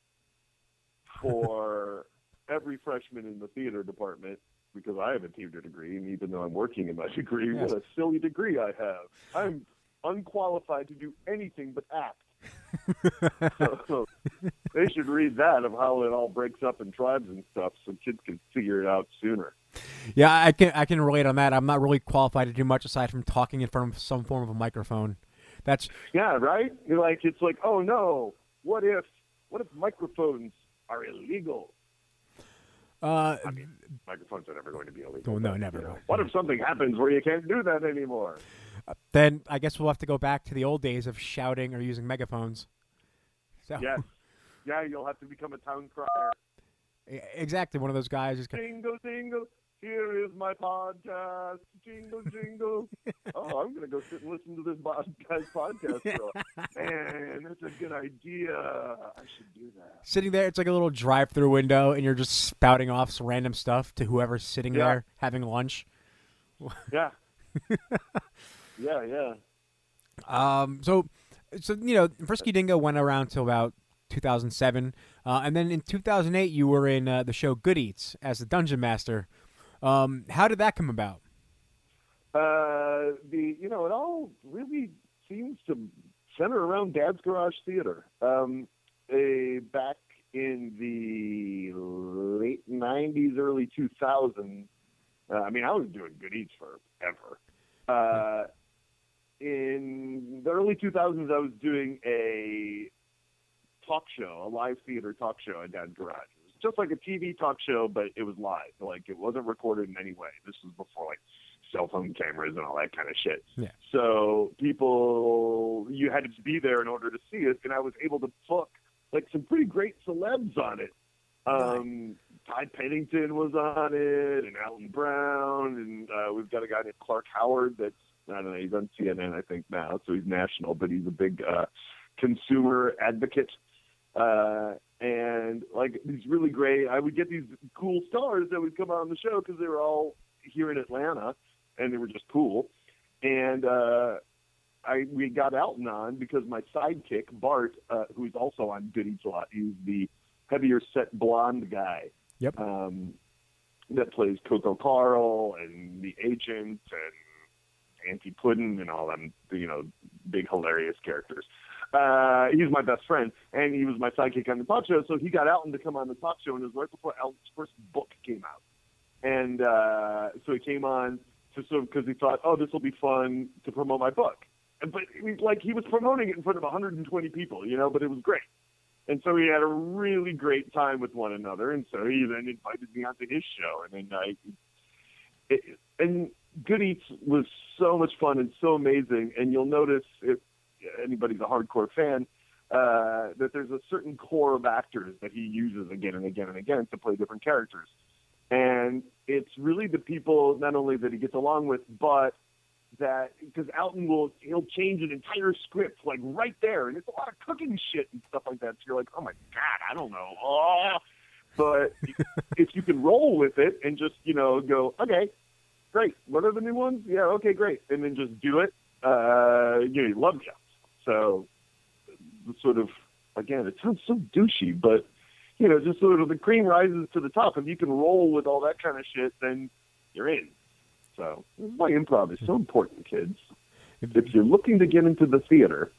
for every freshman in the theater department, because I have a theater degree, and even though I'm working in my degree, Yes. what a silly degree I have. I'm unqualified to do anything but act. so, so they should read that of how it all breaks up in tribes and stuff, so kids can figure it out sooner. Yeah, I can I can relate on that. I'm not really qualified to do much aside from talking in front of some form of a microphone. That's Yeah, right? You're like, it's like, oh no, what if, what if microphones are illegal? uh, I mean, microphones are never going to be illegal. Oh, no, but, never. you know, what if something happens where you can't do that anymore? then I guess we'll have to go back to the old days of shouting or using megaphones. So, Yes. Yeah, you'll have to become a town crier. e- exactly. One of those guys is. Jingle, jingle, here is my podcast. Jingle, jingle. Oh, I'm going to go sit and listen to this bo- guy's podcast. So, man, that's a good idea. I should do that. Sitting there, it's like a little drive-through window, and you're just spouting off some random stuff to whoever's sitting Yeah. there having lunch. Yeah. yeah, yeah. Um, so, so you know, Frisky Dingo went around till about two thousand seven, uh, and then in two thousand eight, you were in uh, the show Good Eats as the Dungeon Master. Um, how did that come about? Uh, the you know, it all really seems to center around Dad's Garage Theater. Um, a, back in the late nineties, early two thousands, uh, I mean, I was doing Good Eats forever. Uh, in the early two thousands, I was doing a talk show, a live theater talk show at Dad's Garage. It was just like a T V talk show, but it was live. Like, it wasn't recorded in any way. This was before, like, cell phone cameras and all that kind of shit. Yeah. So people, you had to be there in order to see it, and I was able to book, like, some pretty great celebs on it. Um, Ty Pennington was on it, and Alan Brown, and uh, we've got a guy named Clark Howard that's, I don't know, he's on C N N, I think, now, so he's national, but he's a big uh, consumer advocate. Uh, and, like, he's really great. I would get these cool stars that would come on the show because they were all here in Atlanta, and they were just cool. And uh, I we got Elton on because my sidekick, Bart, uh, who's also on Good Eats a Lot, he's the heavier set blonde guy. Yep. Um, that plays Coco Carl and the Agent and Auntie Puddin' and all them, you know, big hilarious characters. Uh, he's my best friend, and he was my sidekick on the talk show. So he got Elton to come on the talk show, and it was right before Elton's first book came out. And uh, so he came on to sort of because he thought, oh, this will be fun to promote my book. But he, like he was promoting it in front of one hundred twenty people, you know, but it was great. And so we had a really great time with one another. And so he then invited me onto his show. And then I, it, and Good Eats was so much fun and so amazing. And you'll notice if anybody's a hardcore fan, uh, that there's a certain core of actors that he uses again and again and again to play different characters. And it's really the people not only that he gets along with, but that because Elton will he'll change an entire script like right there, and it's a lot of cooking shit and stuff like that. So you're like, oh my god, I don't know. Oh. But if you can roll with it and just you know go, okay, great. What are the new ones? Yeah, okay, great, and then just do it. Uh, you know, he loves you. So sort of again, it sounds so douchey, but you know, just sort of the cream rises to the top. If you can roll with all that kind of shit, then you're in. So this is why improv is so important, kids. If you're looking to get into the theater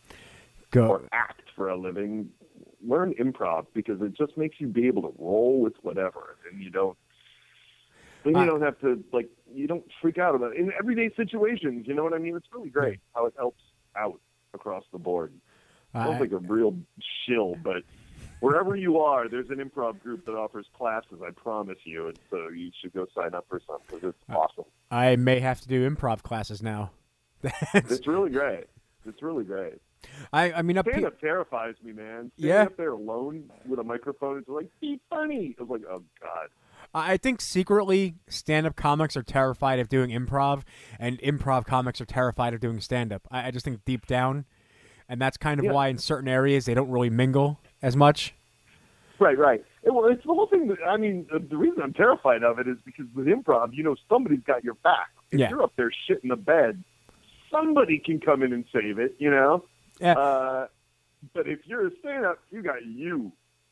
Go. or act for a living, learn improv because it just makes you be able to roll with whatever, and you don't. Then you I, don't have to like you don't freak out about it in everyday situations. You know what I mean? It's really great how it helps out across the board. Sounds like a real shill, but wherever you are, there's an improv group that offers classes, I promise you, and so you should go sign up for some because it's awesome. I may have to do improv classes now. It's really great. It's really great. I, I mean, up stand here, up terrifies me, man. Standing yeah. up there alone with a microphone, it's like, be funny. I was like, oh, God. I think secretly stand-up comics are terrified of doing improv, and improv comics are terrified of doing stand-up. I, I just think deep down, and that's kind of yeah. why in certain areas they don't really mingle as much. Right, right. It, well, it's the whole thing. That, I mean, the, the reason I'm terrified of it is because with improv, you know, somebody's got your back. If yeah. you're up there shitting the bed, somebody can come in and save it, you know? Yeah. Uh, but if you're a stand-up, you got you.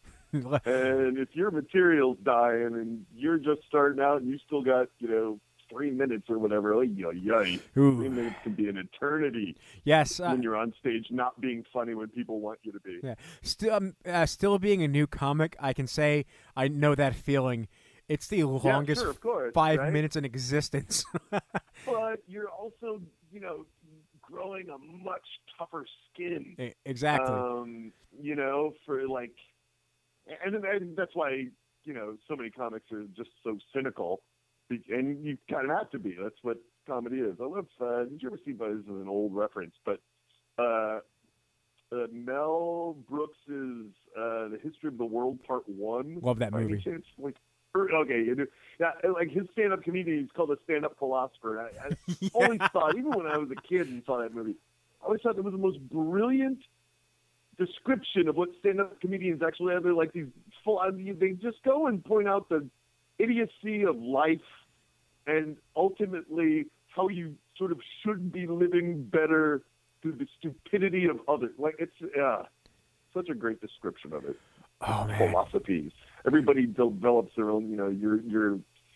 And if your material's dying and you're just starting out and you still got, you know, three minutes or whatever, like, yay, yay. Three minutes can be an eternity. Yes. Uh, when you're on stage not being funny when people want you to be. Yeah. Still, um, uh, still being a new comic, I can say I know that feeling. It's the longest yeah, sure, of course, five right? minutes in existence. But you're also, you know, growing a much tougher skin. Exactly. Um, you know, for like, and, and that's why, you know, so many comics are just so cynical. And you kind of have to be. That's what comedy is. I love, uh, did you ever see, this is an old reference, but uh, uh, Mel Brooks's uh, The History of the World Part One. Love that movie. Chance, like, okay, you do. Yeah, like his stand-up comedian is called a stand-up philosopher. I, I yeah. always thought, even when I was a kid and saw that movie, I always thought it was the most brilliant description of what stand-up comedians actually have. They're like these full, I mean, they just go and point out the idiocy of life and ultimately how you sort of should be living better through the stupidity of others. Like it's uh, such a great description of it. Oh, man. Philosophies. Everybody develops their own, you know, your your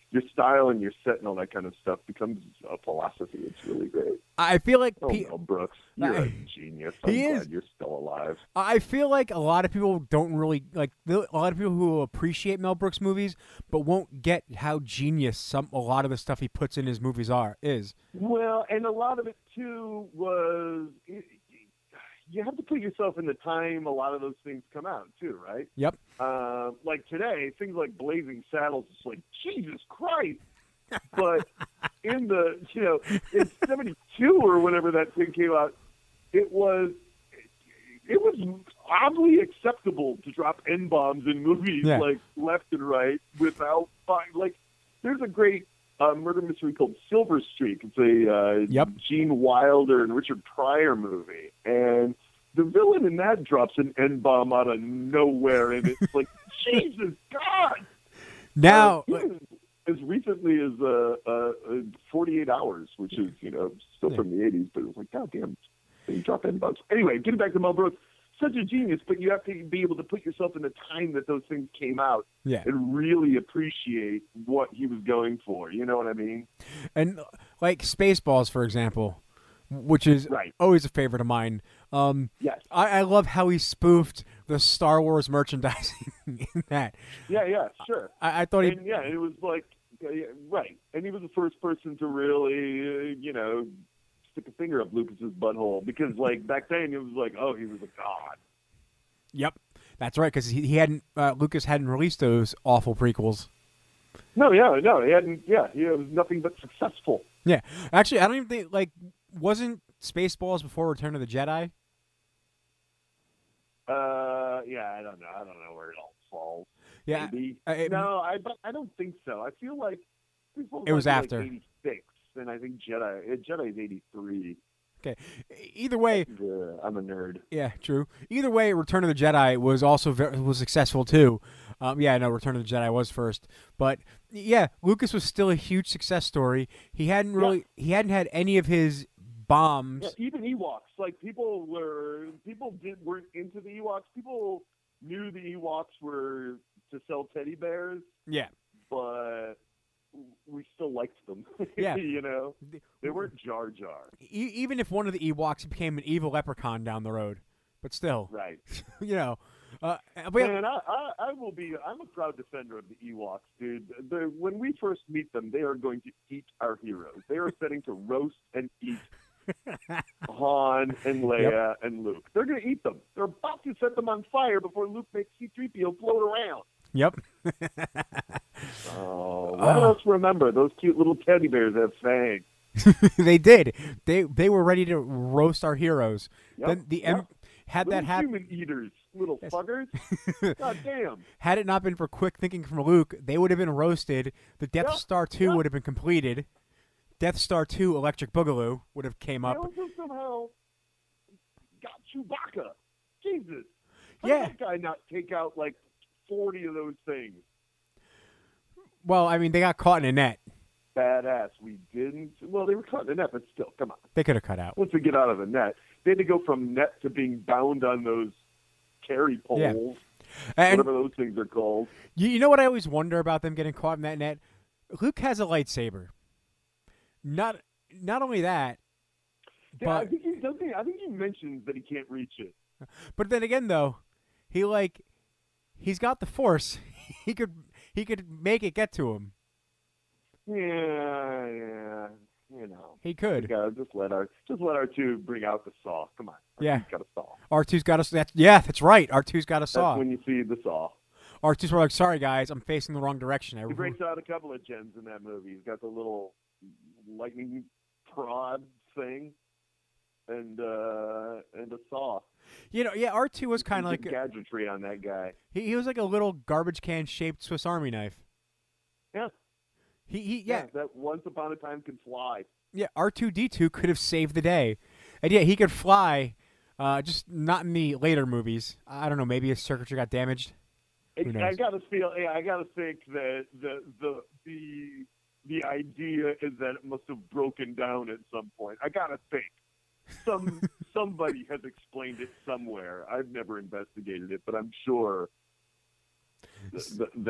your style and your set and all that kind of stuff becomes a philosophy. It's really great. I feel like Oh, pe- Mel Brooks, you're I- a genius. I'm He glad is. you're still alive. I feel like a lot of people don't really like the- a lot of people who appreciate Mel Brooks movies, but won't get how genius some a lot of the stuff he puts in his movies are is. Well, and a lot of it too was it, you have to put yourself in the time a lot of those things come out too, right? Yep. Uh, like today, things like Blazing Saddles, it's like Jesus Christ. But in the you know in seventy-two or whenever that thing came out, it was it was oddly acceptable to drop N bombs in movies Yeah. like left and right without like. There's a great uh, murder mystery called Silver Streak. It's a uh, Yep. Gene Wilder and Richard Pryor movie, and the villain in that drops an N bomb out of nowhere, and it's like Jesus God. Now, Uh, even as recently as uh, uh, uh, forty-eight hours, which is you know still from the eighties, but it was like God damn, you drop N bombs. Anyway, getting back to Mel Brooks, such a genius, but you have to be able to put yourself in the time that those things came out yeah. and really appreciate what he was going for. You know what I mean? And like Spaceballs, for example, which is Right. always a favorite of mine. Um, Yes. I, I love how he spoofed the Star Wars merchandising in that. Yeah, yeah, sure. I, I thought he, And yeah, it was like, yeah, yeah, right. And he was the first person to really, uh, you know, stick a finger up Lucas's butthole because, like, back then it was like, oh, he was a god. yep, that's right, because he, he hadn't uh, Lucas hadn't released those awful prequels. No, yeah, no, he hadn't. Yeah, he was nothing but successful. Yeah, actually, I don't even think like wasn't Spaceballs before Return of the Jedi? Uh, yeah, I don't know. I don't know where it all falls. Yeah, Maybe. uh, it- no, I but I don't think so. I feel like It was like after. eighty-six, and I think Jedi uh, Jedi's eighty-three. Okay, either way, Yeah, I'm a nerd. yeah, true. Either way, Return of the Jedi was also very, was successful too. Um, yeah, no, Return of the Jedi was first, but yeah, Lucas was still a huge success story. He hadn't really, he hadn't had any of his bombs. Yeah, even Ewoks. Like people were, people did weren't into the Ewoks. People knew the Ewoks were to sell teddy bears, Yeah, but we still liked them. Yeah. you know, they weren't Jar Jar. E- even if one of the Ewoks became an evil leprechaun down the road, but still, Right. you know. Uh, but yeah, Man, I, I, I will be. I'm a proud defender of the Ewoks, dude. The, when we first meet them, they are going to eat our heroes. They are setting to roast and eat Han and Leia and Luke. They're going to eat them. They're about to set them on fire before Luke makes C three P O float around. yep. Oh, let us remember those cute little teddy bears have fangs. They did. They they were ready to roast our heroes. Yep, Then the em- yep. had Little that happen. human eaters, little Yes. fuckers. God damn. Had it not been for quick thinking from Luke, they would have been roasted. The Death Yep, Star two yep. would have been completed. Death Star two Electric Boogaloo would have came They up. also somehow got Chewbacca. Jesus. How Yeah. did that guy not take out like forty of those things? Well, I mean, they got caught in a net. Badass. We didn't. Well, they were caught in the net, but still, come on. They could have cut out. Once they get out of the net, they had to go from net to being bound on those carry poles, Yeah. And whatever those things are called. you, you know what I always wonder about them getting caught in that net? Luke has a lightsaber. Not not only that, Yeah, I but think he doesn't. he- I think he mentions that he can't reach it. but then again though, he like he's got the Force. He could he could make it get to him. Yeah, yeah. You know, He could. yeah. Just let our just let our two bring out the saw. Come on. R two's Yeah. got a saw. R two's got a that's yeah, that's right. R two's got a That's saw. when you see the saw. R two's were like, sorry guys, I'm facing the wrong direction. I He breaks out a couple of gems in that movie. He's got the little lightning prod thing and uh, and a saw. you know, yeah, R two was kind of Good like gadgetry on that guy. he, he was like a little garbage can shaped Swiss Army knife. Yeah. He he yeah, That once upon a time can fly. yeah, R two D two could have saved the day. And yeah, he could fly, uh, just not in the later movies. I don't know, maybe his circuitry got damaged. Who I, knows? I gotta feel. Yeah, I gotta think that the the the the idea is that it must have broken down at some point. I gotta think. Some somebody has explained it somewhere. I've never investigated it, but I'm sure th- th- that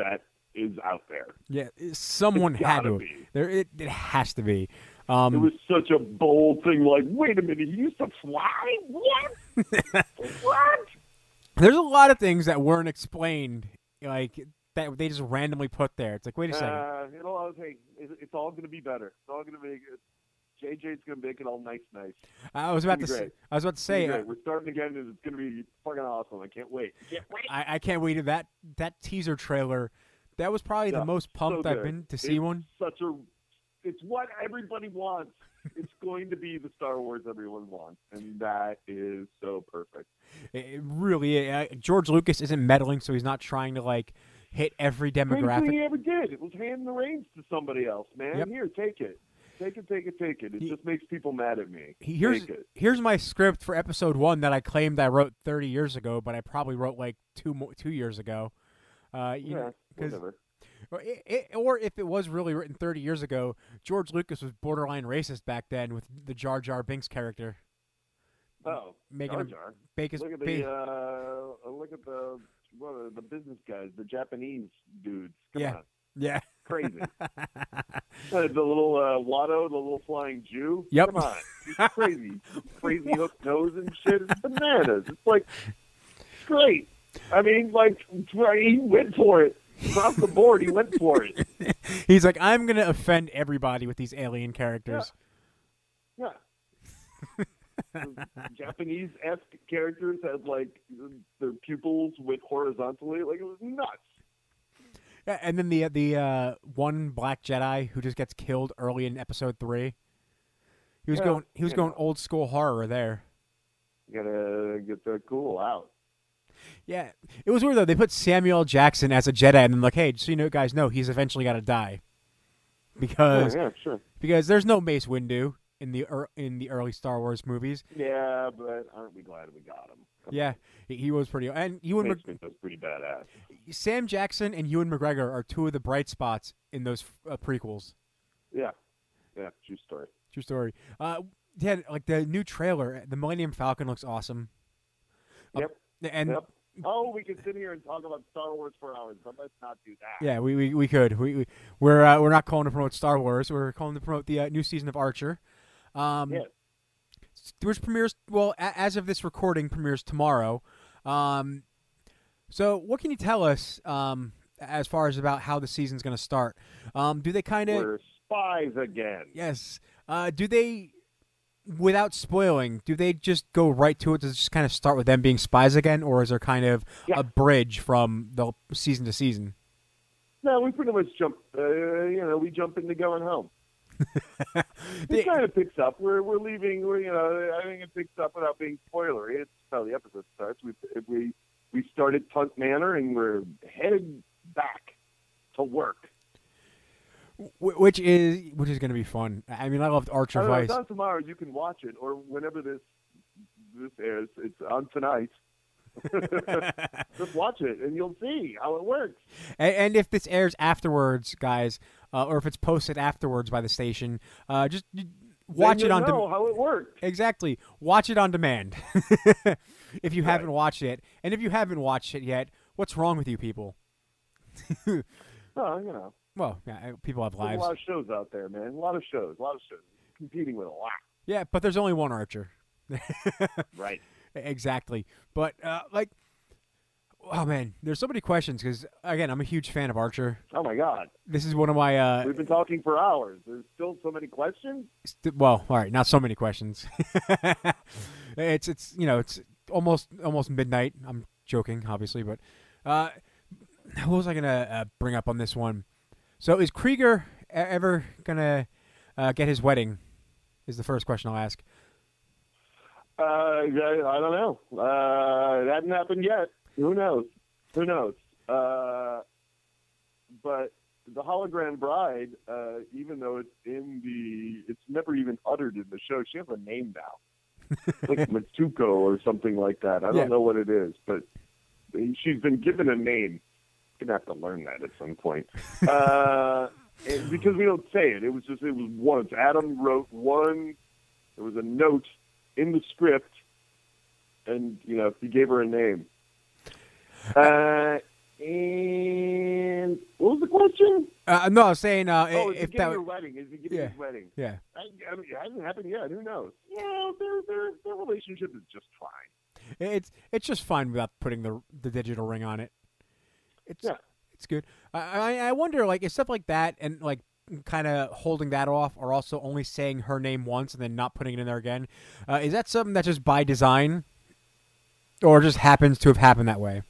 is out there. Yeah, someone It's had gotta to. be. There, it, it has to be. Um, It was such a bold thing. Like, wait a minute, he used to fly? What? What? There's a lot of things that weren't explained, like that they just randomly put there. It's like, wait a second. Uh, it'll, hey, it, it's all going to be better. It's all going to make it. J J's going to make it all nice, nice. I was about to It's gonna say. be great. I was about to It's gonna say. be uh, great. We're starting again, and it's going to be fucking awesome. I can't wait. Can't wait. I, I can't wait. That that teaser trailer, that was probably Yeah, the most pumped so I've good. been to see It's one. Such a, it's what everybody wants. It's going to be the Star Wars everyone wants, and that is so perfect. It, it really, uh, George Lucas isn't meddling, so he's not trying to like hit every Greatest thing demographic. he ever did. It was hand the reins to somebody else, man. Yep. Here, take it. Take it, take it, take it. It He- just makes people mad at me. He- Here's Take it. here's my script for episode one that I claimed I wrote thirty years ago, but I probably wrote like two mo- two years ago. Uh, you Yeah, know, 'cause- whatever. or, it, it, or if it was really written thirty years ago, George Lucas was borderline racist back then with the Jar Jar Binks character. Oh, Making Jar him Jar. bake his Look at ba- the uh, look at the what are the business guys, the Japanese dudes. Come Yeah. on, yeah. crazy. Uh, the little uh, Watto, the little flying Jew. Yep. Come on, he's crazy, crazy hooked nose and shit. It's bananas. It's like great. I mean, like he went for it across the board. He went for it. He's like, I'm gonna offend everybody with these alien characters. Yeah. Japanese-esque characters had like their pupils went horizontally, like it was nuts. Yeah, and then the the uh, one black Jedi who just gets killed early in episode three. He was Yeah, going he was you going know. old school horror there. You gotta get the cool out. Yeah, it was weird though. They put Samuel Jackson as a Jedi, and then like, hey, just so you know, guys know he's eventually got to die because yeah, yeah, sure. because there's no Mace Windu in the er, in the early Star Wars movies. Yeah, but aren't we glad we got him? Come Yeah, he, he was pretty. And Ewan on. Mc, Mace Windu's pretty badass. Sam Jackson and Ewan McGregor are two of the bright spots in those uh, prequels. Yeah, yeah, true story. True story. Uh, yeah, like the new trailer, the Millennium Falcon looks awesome. Uh, Yep. and Yep. Oh, we could sit here and talk about Star Wars for hours, but let's not do that. yeah, we we, we could. We, we we're uh, we're not calling to promote Star Wars. We're calling to promote the uh, new season of Archer. Um, Yeah. Which premieres well a- as of this recording premieres tomorrow. Um, so what can you tell us um, as far as about how the season's going to start? Um, do they kind of We're spies again. yes? Uh, do they, without spoiling, do they just go right to it? Does it just kind of start with them being spies again, or is there kind of Yeah. a bridge from the season to season? No, we pretty much jump. Uh, you know, we jump into going home. The- It kind of picks up. We're we're leaving. We're, you know, I think it picks up without being spoilery. It's how the episode starts. We we we started Punt Manor and we're headed back to work. Wh- Which is which is going to be fun. I mean, I loved Archer I don't know, Vice. it's on tomorrow. You can watch it, or whenever this this airs. It's on tonight. Just watch it, and you'll see how it works. And, and if this airs afterwards, guys, uh, or if it's posted afterwards by the station, uh, just y- watch Then it you'll on know demand. how it works. Exactly, watch it on demand. If you haven't watched it, and if you haven't watched it yet, what's wrong with you people? Oh, you know, Well, yeah, people have there's a lives. lot of shows out there, man. A lot of shows, a lot of shows. Competing with a lot. Yeah, but there's only one Archer. Right. Exactly. But uh, like, oh man, there's so many questions because again, I'm a huge fan of Archer. Oh my God. This is one of my uh, We've been talking for hours. There's still so many questions. st- well, all right, not so many questions. it's it's you know it's almost almost midnight. I'm joking, obviously, but uh, what was I gonna uh, bring up on this one? So is Krieger e- ever gonna uh, get his wedding? Is the first question I'll ask. Uh, I, I don't know. Uh, it hasn't happened yet. Who knows? Who knows? Uh, but the hologram bride, uh, even though it's in the, it's never even uttered in the show. She has a name now, like Matsuko or something like that. I don't Yeah. know what it is, but she's been given a name. Gonna have to learn that at some point. Uh, and because we don't say it. It was just it was once. Adam wrote one. There was a note in the script, and you know he gave her a name. Uh, And what was the question? Uh, no, I was saying uh, Oh, is he if getting that. your wedding? Is he getting Yeah. his wedding? Yeah. I, I mean, it hasn't happened yet. Who knows? Yeah, their their their relationship is just fine. It's it's just fine without putting the the digital ring on it. It's Yeah. it's good. I I, I wonder like is stuff like that and like kind of holding that off, or also only saying her name once and then not putting it in there again. Uh, is that something that's just by design, or just happens to have happened that way?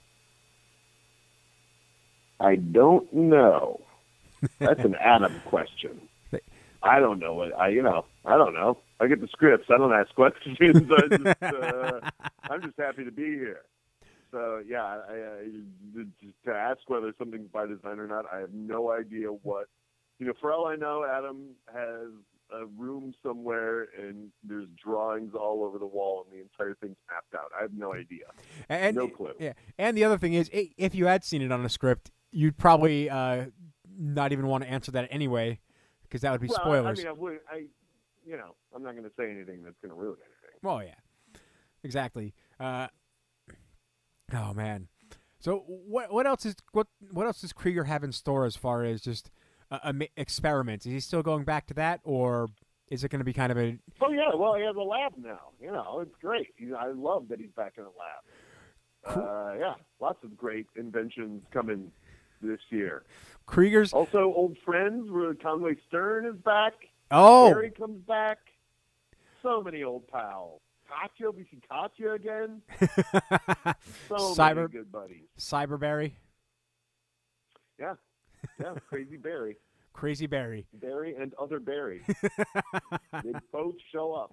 I don't know. That's an Adam question. I don't know what I. You know, I don't know. I get the scripts. I don't ask questions. I just, uh, I'm just happy to be here. So yeah, I, I, to ask whether something's by design or not, I have no idea what. You know, for all I know, Adam has a room somewhere and there's drawings all over the wall and the entire thing's mapped out. I have no idea. And, no clue. Yeah, and the other thing is, i- if you had seen it on a script, you'd probably uh, not even want to answer that anyway, because that would be well, spoilers. I mean, I would. I, you know, I'm not going to say anything that's going to ruin anything. Well, yeah, exactly. Uh, oh man. So what what else is what what else does Krieger have in store as far as just uh, um, experiments? Is he still going back to that, or is it going to be kind of a? Oh yeah, well he has a lab now. You know, it's great. He, I love that he's back in the lab. Cool. Uh, yeah, lots of great inventions coming this year. Krieger's Also, old friends. Where Conway Stern is back. oh Barry comes back. So many old pals. Katya, we see Katya again. So Cyber many good buddies. Cyberberry, Yeah, yeah, Crazy Barry. Crazy Barry. Barry and other Barry. They both show up.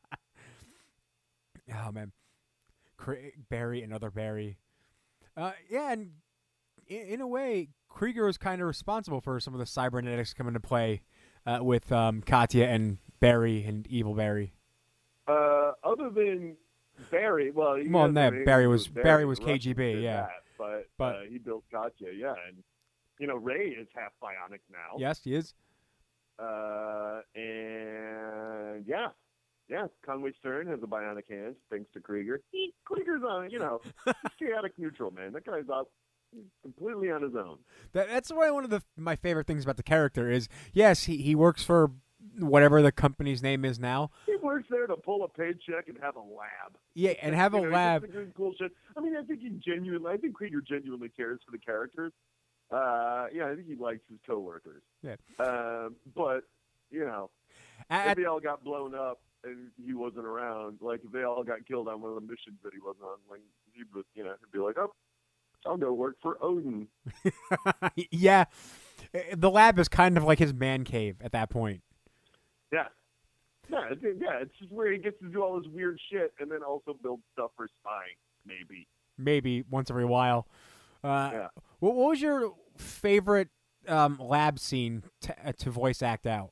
Oh man, Cra- Barry, another Barry. Uh, yeah, and in, in a way, Krieger was kind of responsible for some of the cybernetics coming into play uh, with um, Katya and Barry and Evil Barry. Uh, other than Barry, well, he Well, doesn't no, have anything Barry to do was- with Barry. Barry was The K G B, Russians did yeah. that, but But- uh, he built Katya, yeah, and you know Ray is half bionic now. Yes, he is. Uh, and yeah, yeah, Conway Stern has a bionic hand thanks to Krieger. He, Krieger's on, you know, he's chaotic neutral, man. That guy's up completely on his own. That, that's why one of the my favorite things about the character is, yes, he, he works for whatever the company's name is now. He works there to pull a paycheck and have a lab. Yeah, and have a You know, he lab. gets to do cool shit. I mean, I think he genuinely, I think Krieger genuinely cares for the characters. Uh, yeah, I think he likes his coworkers. Yeah. Um, but you know, At- if they all got blown up and he wasn't around, like if they all got killed on one of the missions that he wasn't on, like he would, you know, he'd be like, oh, I'll go work for Odin. yeah, the lab is kind of like his man cave at that point. Yeah. Yeah, it's, yeah, it's just where he gets to do all this weird shit and then also build stuff for spying, maybe. Maybe once every while. Uh, Yeah. what, what was your favorite um, lab scene to, uh, to voice act out?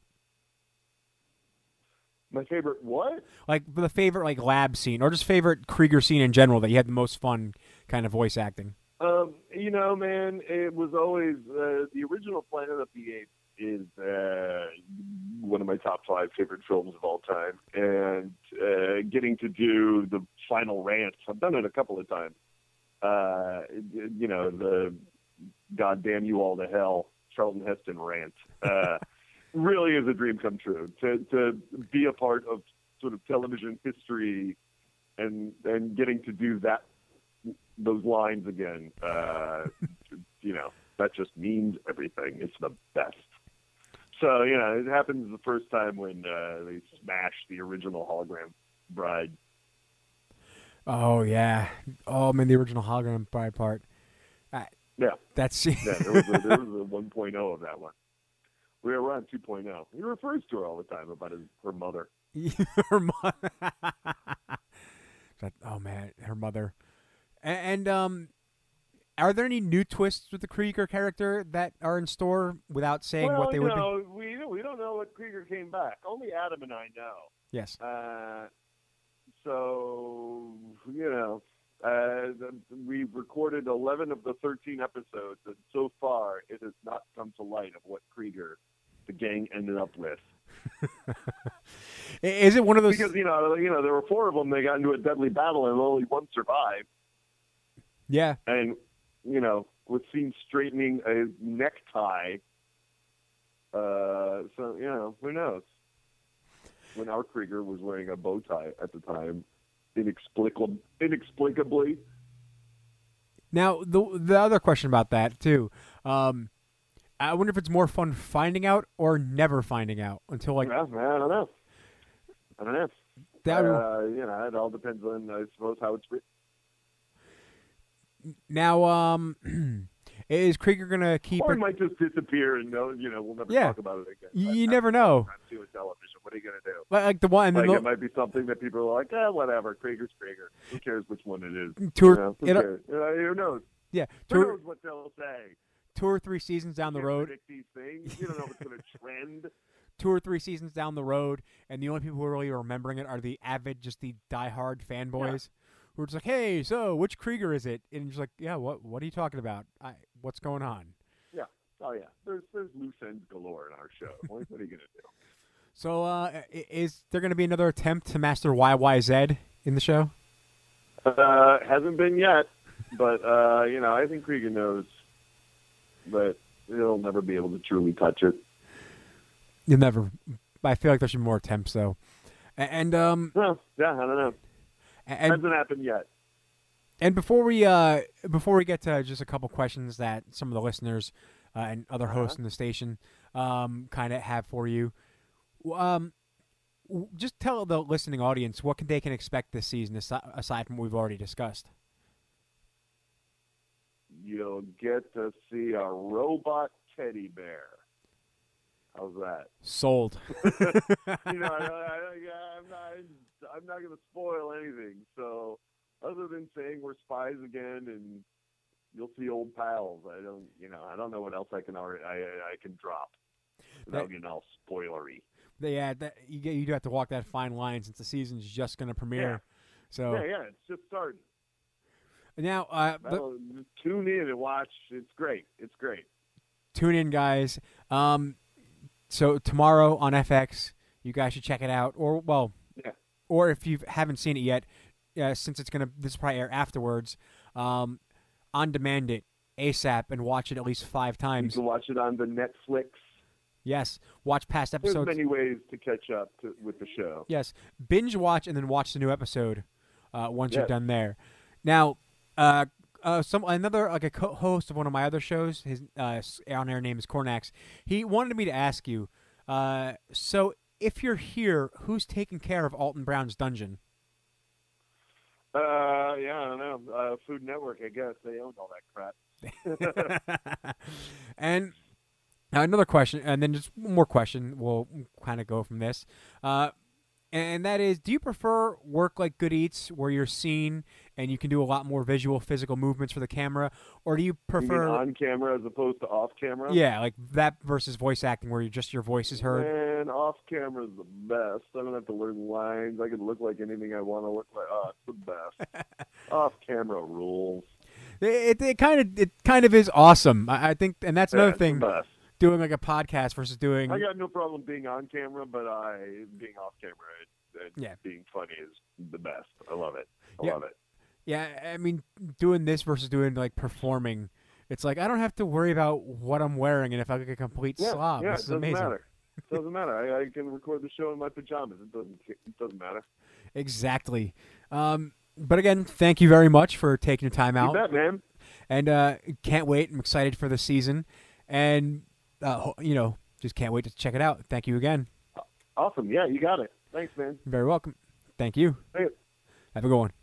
My favorite what? Like the favorite like lab scene, or just favorite Krieger scene in general that you had the most fun kind of voice acting. Um, you know, man, it was always uh, the original Planet of the Apes is uh, one of my top five favorite films of all time, and uh, getting to do the final rant, I've done it a couple of times. Uh, you know, the "God damn you all to hell" Charlton Heston rant uh, really is a dream come true. To to be a part of sort of television history and and getting to do that. Those lines again, uh, you know, that just means everything. It's the best. So, you know, it happens the first time when uh, they smash the original hologram bride. Oh yeah. Oh man, the original hologram bride part. Uh, Yeah. That's Yeah, there was a, there was a one point oh of that one. We were on two point oh. He refers to her all the time about his, her mother. her mother. Oh man, her mother. And, and um, are there any new twists with the Krieger character that are in store without saying well, what they you would know, we we don't know what Krieger came back. Only Adam and I know. be? Yes. Uh, so you know, uh, the, we've recorded eleven of the thirteen episodes, and so far it has not come to light of what Krieger, the gang, ended up with. Is it one of those? Because you know, you know, there were four of them. They got into a deadly battle, and only one survived. Yeah. And you know, was seen straightening a necktie. Uh, so, you know, who knows? When our Krieger was wearing a bow tie at the time, inexplicably. inexplicably. Now, the the other question about that, too, um, I wonder if it's more fun finding out or never finding out until, like... Yeah, I don't know. I don't know. That would, uh, you know, it all depends on, I suppose, how it's written. Now, um, is Krieger going to keep... Or it it might just disappear and, no, you know, we'll never Yeah. talk about it again. You But never I'm know. doing television. What are you going to do? Like, like the one... And Like, then it might be something that people are like, eh, whatever, Krieger's Krieger. Who cares which one it is? Two or- you know, who, it'll- cares? You know, who knows? yeah, Who two, knows what they'll say? two or three seasons down the Can't road... predict these things. You don't know what's going to trend. two or three seasons down the road, and the only people who are really remembering it are the avid, just the diehard fanboys, who are just like, "Hey, so which Krieger is it?" And just like, "Yeah, what? What are you talking about? I, what's going on?" Yeah. Oh yeah. There's there's loose ends galore in our show. What, what are you going to do? So, uh, i- is there going to be another attempt to master Y Y Z in the show? Uh, hasn't been yet, but uh, you know, I think Krieger knows, but he'll never be able to truly touch it. You'll never. I feel like there should be more attempts, though. A- And um, Well, yeah, I don't know. and Hasn't happened yet. and before we uh before we get to just a couple questions that some of the listeners uh, and other hosts Uh-huh. in the station um kind of have for you, um, w- just tell the listening audience what can they can expect this season aside, aside from what we've already discussed. You'll get to see a robot teddy bear. How's that? Sold. You know, I, I, I, I'm not. I'm not going to spoil anything. So, other than saying we're spies again, and you'll see old pals. I don't. You know, I don't know what else I can already. I, I, I can drop without That- getting all spoilery. Yeah, that, you get, you do have to walk that fine line since the season's just going to premiere. Yeah. So Yeah, yeah. It's just starting. now, uh, the, That'll- just tune in and watch. It's great. It's great. tune in, guys. Um, so tomorrow on F X, you guys should check it out. Or well, Yeah. or if you haven't seen it yet, uh, since it's gonna this will probably air afterwards, um, on demand it ASAP and watch it at least five You times. can watch it on the Netflix. Yes, watch past There's episodes. many ways to catch up to, with the show. Yes, binge watch and then watch the new episode uh, once you're Yes. done there. Now, uh, uh, some another like a co-host of one of my other shows, his uh, on-air name is Cornax. He wanted me to ask you. Uh, so, if you're here, who's taking care of Alton Brown's dungeon? Uh, yeah, I don't know. Uh, Food Network, I guess they own all that crap. And another question, and then just one more question. We'll kind of go from this. Uh, and that is, do you prefer work like Good Eats, where you're seen and you can do a lot more visual, physical movements for the camera, or do you You mean prefer, on camera as opposed to off camera? yeah, like that versus voice acting, where you just your voice is heard? Man, off camera is the best. I don't have to learn lines. I can look like anything I want to look like. Oh, it's the best. Off camera rules. It, it kind of it kind of is awesome. I, I think, and that's Yeah, another it's thing. the best. Doing like a podcast versus doing I got no problem being on camera, but I being off camera and, and Yeah. being funny is the best. I love it. I Yeah. love it. Yeah, I mean, doing this versus doing like performing, it's like I don't have to worry about what I'm wearing and if I look like a complete Yeah, slob. yeah, this it is doesn't amazing. matter. It doesn't matter. I, I can record the show in my pajamas. It doesn't. It doesn't matter. Exactly. Um, but again, thank you very much for taking your time You out, bet, man. and uh, can't wait. I'm excited for the season, and uh, ho- you know, just can't wait to check it out. Thank you again. Awesome. Yeah, you got it. Thanks, man. You're very welcome. Thank you. Hey. Have a good one.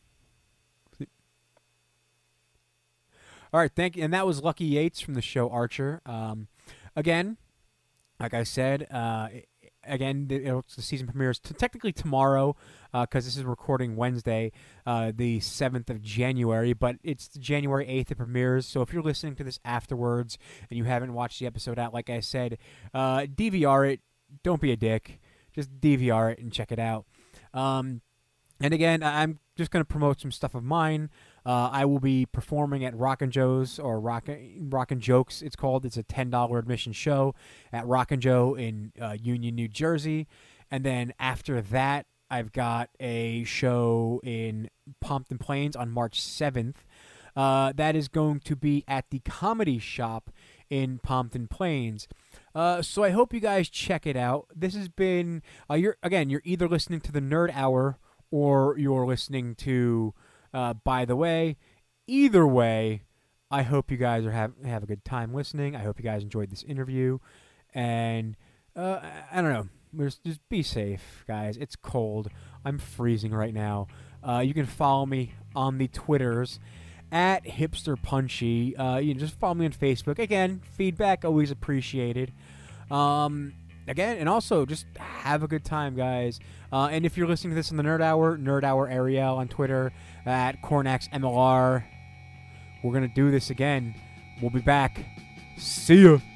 All right, thank you. And that was Lucky Yates from the show Archer. Um, again, like I said, uh, again, the, it's the season premieres t- technically tomorrow because this is recording Wednesday, uh, the seventh of January, but it's January eighth it premieres. So if you're listening to this afterwards and you haven't watched the episode out, like I said, uh, D V R it. Don't be a dick. Just D V R it and check it out. Um, and again, I- I'm just going to promote some stuff of mine. Uh, I will be performing at Rock and Joe's, or Rock, Rock and Jokes, it's called. It's a ten dollars admission show at Rock and Joe in uh, Union, New Jersey. And then after that, I've got a show in Pompton Plains on March seventh. Uh, that is going to be at the Comedy Shop in Pompton Plains. Uh, so I hope you guys check it out. This has been, uh, you're again, you're either listening to the Nerd Hour or you're listening to uh, By the Way. Either way, I hope you guys are have have a good time listening. I hope you guys enjoyed this interview, and uh, I don't know, just, just be safe, guys. It's cold. I'm freezing right now. Uh, you can follow me on the Twitters at Hipster Punchy. Uh, you can just follow me on Facebook. Again, feedback always appreciated. Um, again, and also just have a good time, guys. Uh, and if you're listening to this in the Nerd Hour, Nerd Hour Ariel on Twitter, at Cornax M L R. We're gonna do this again. We'll be back. See ya.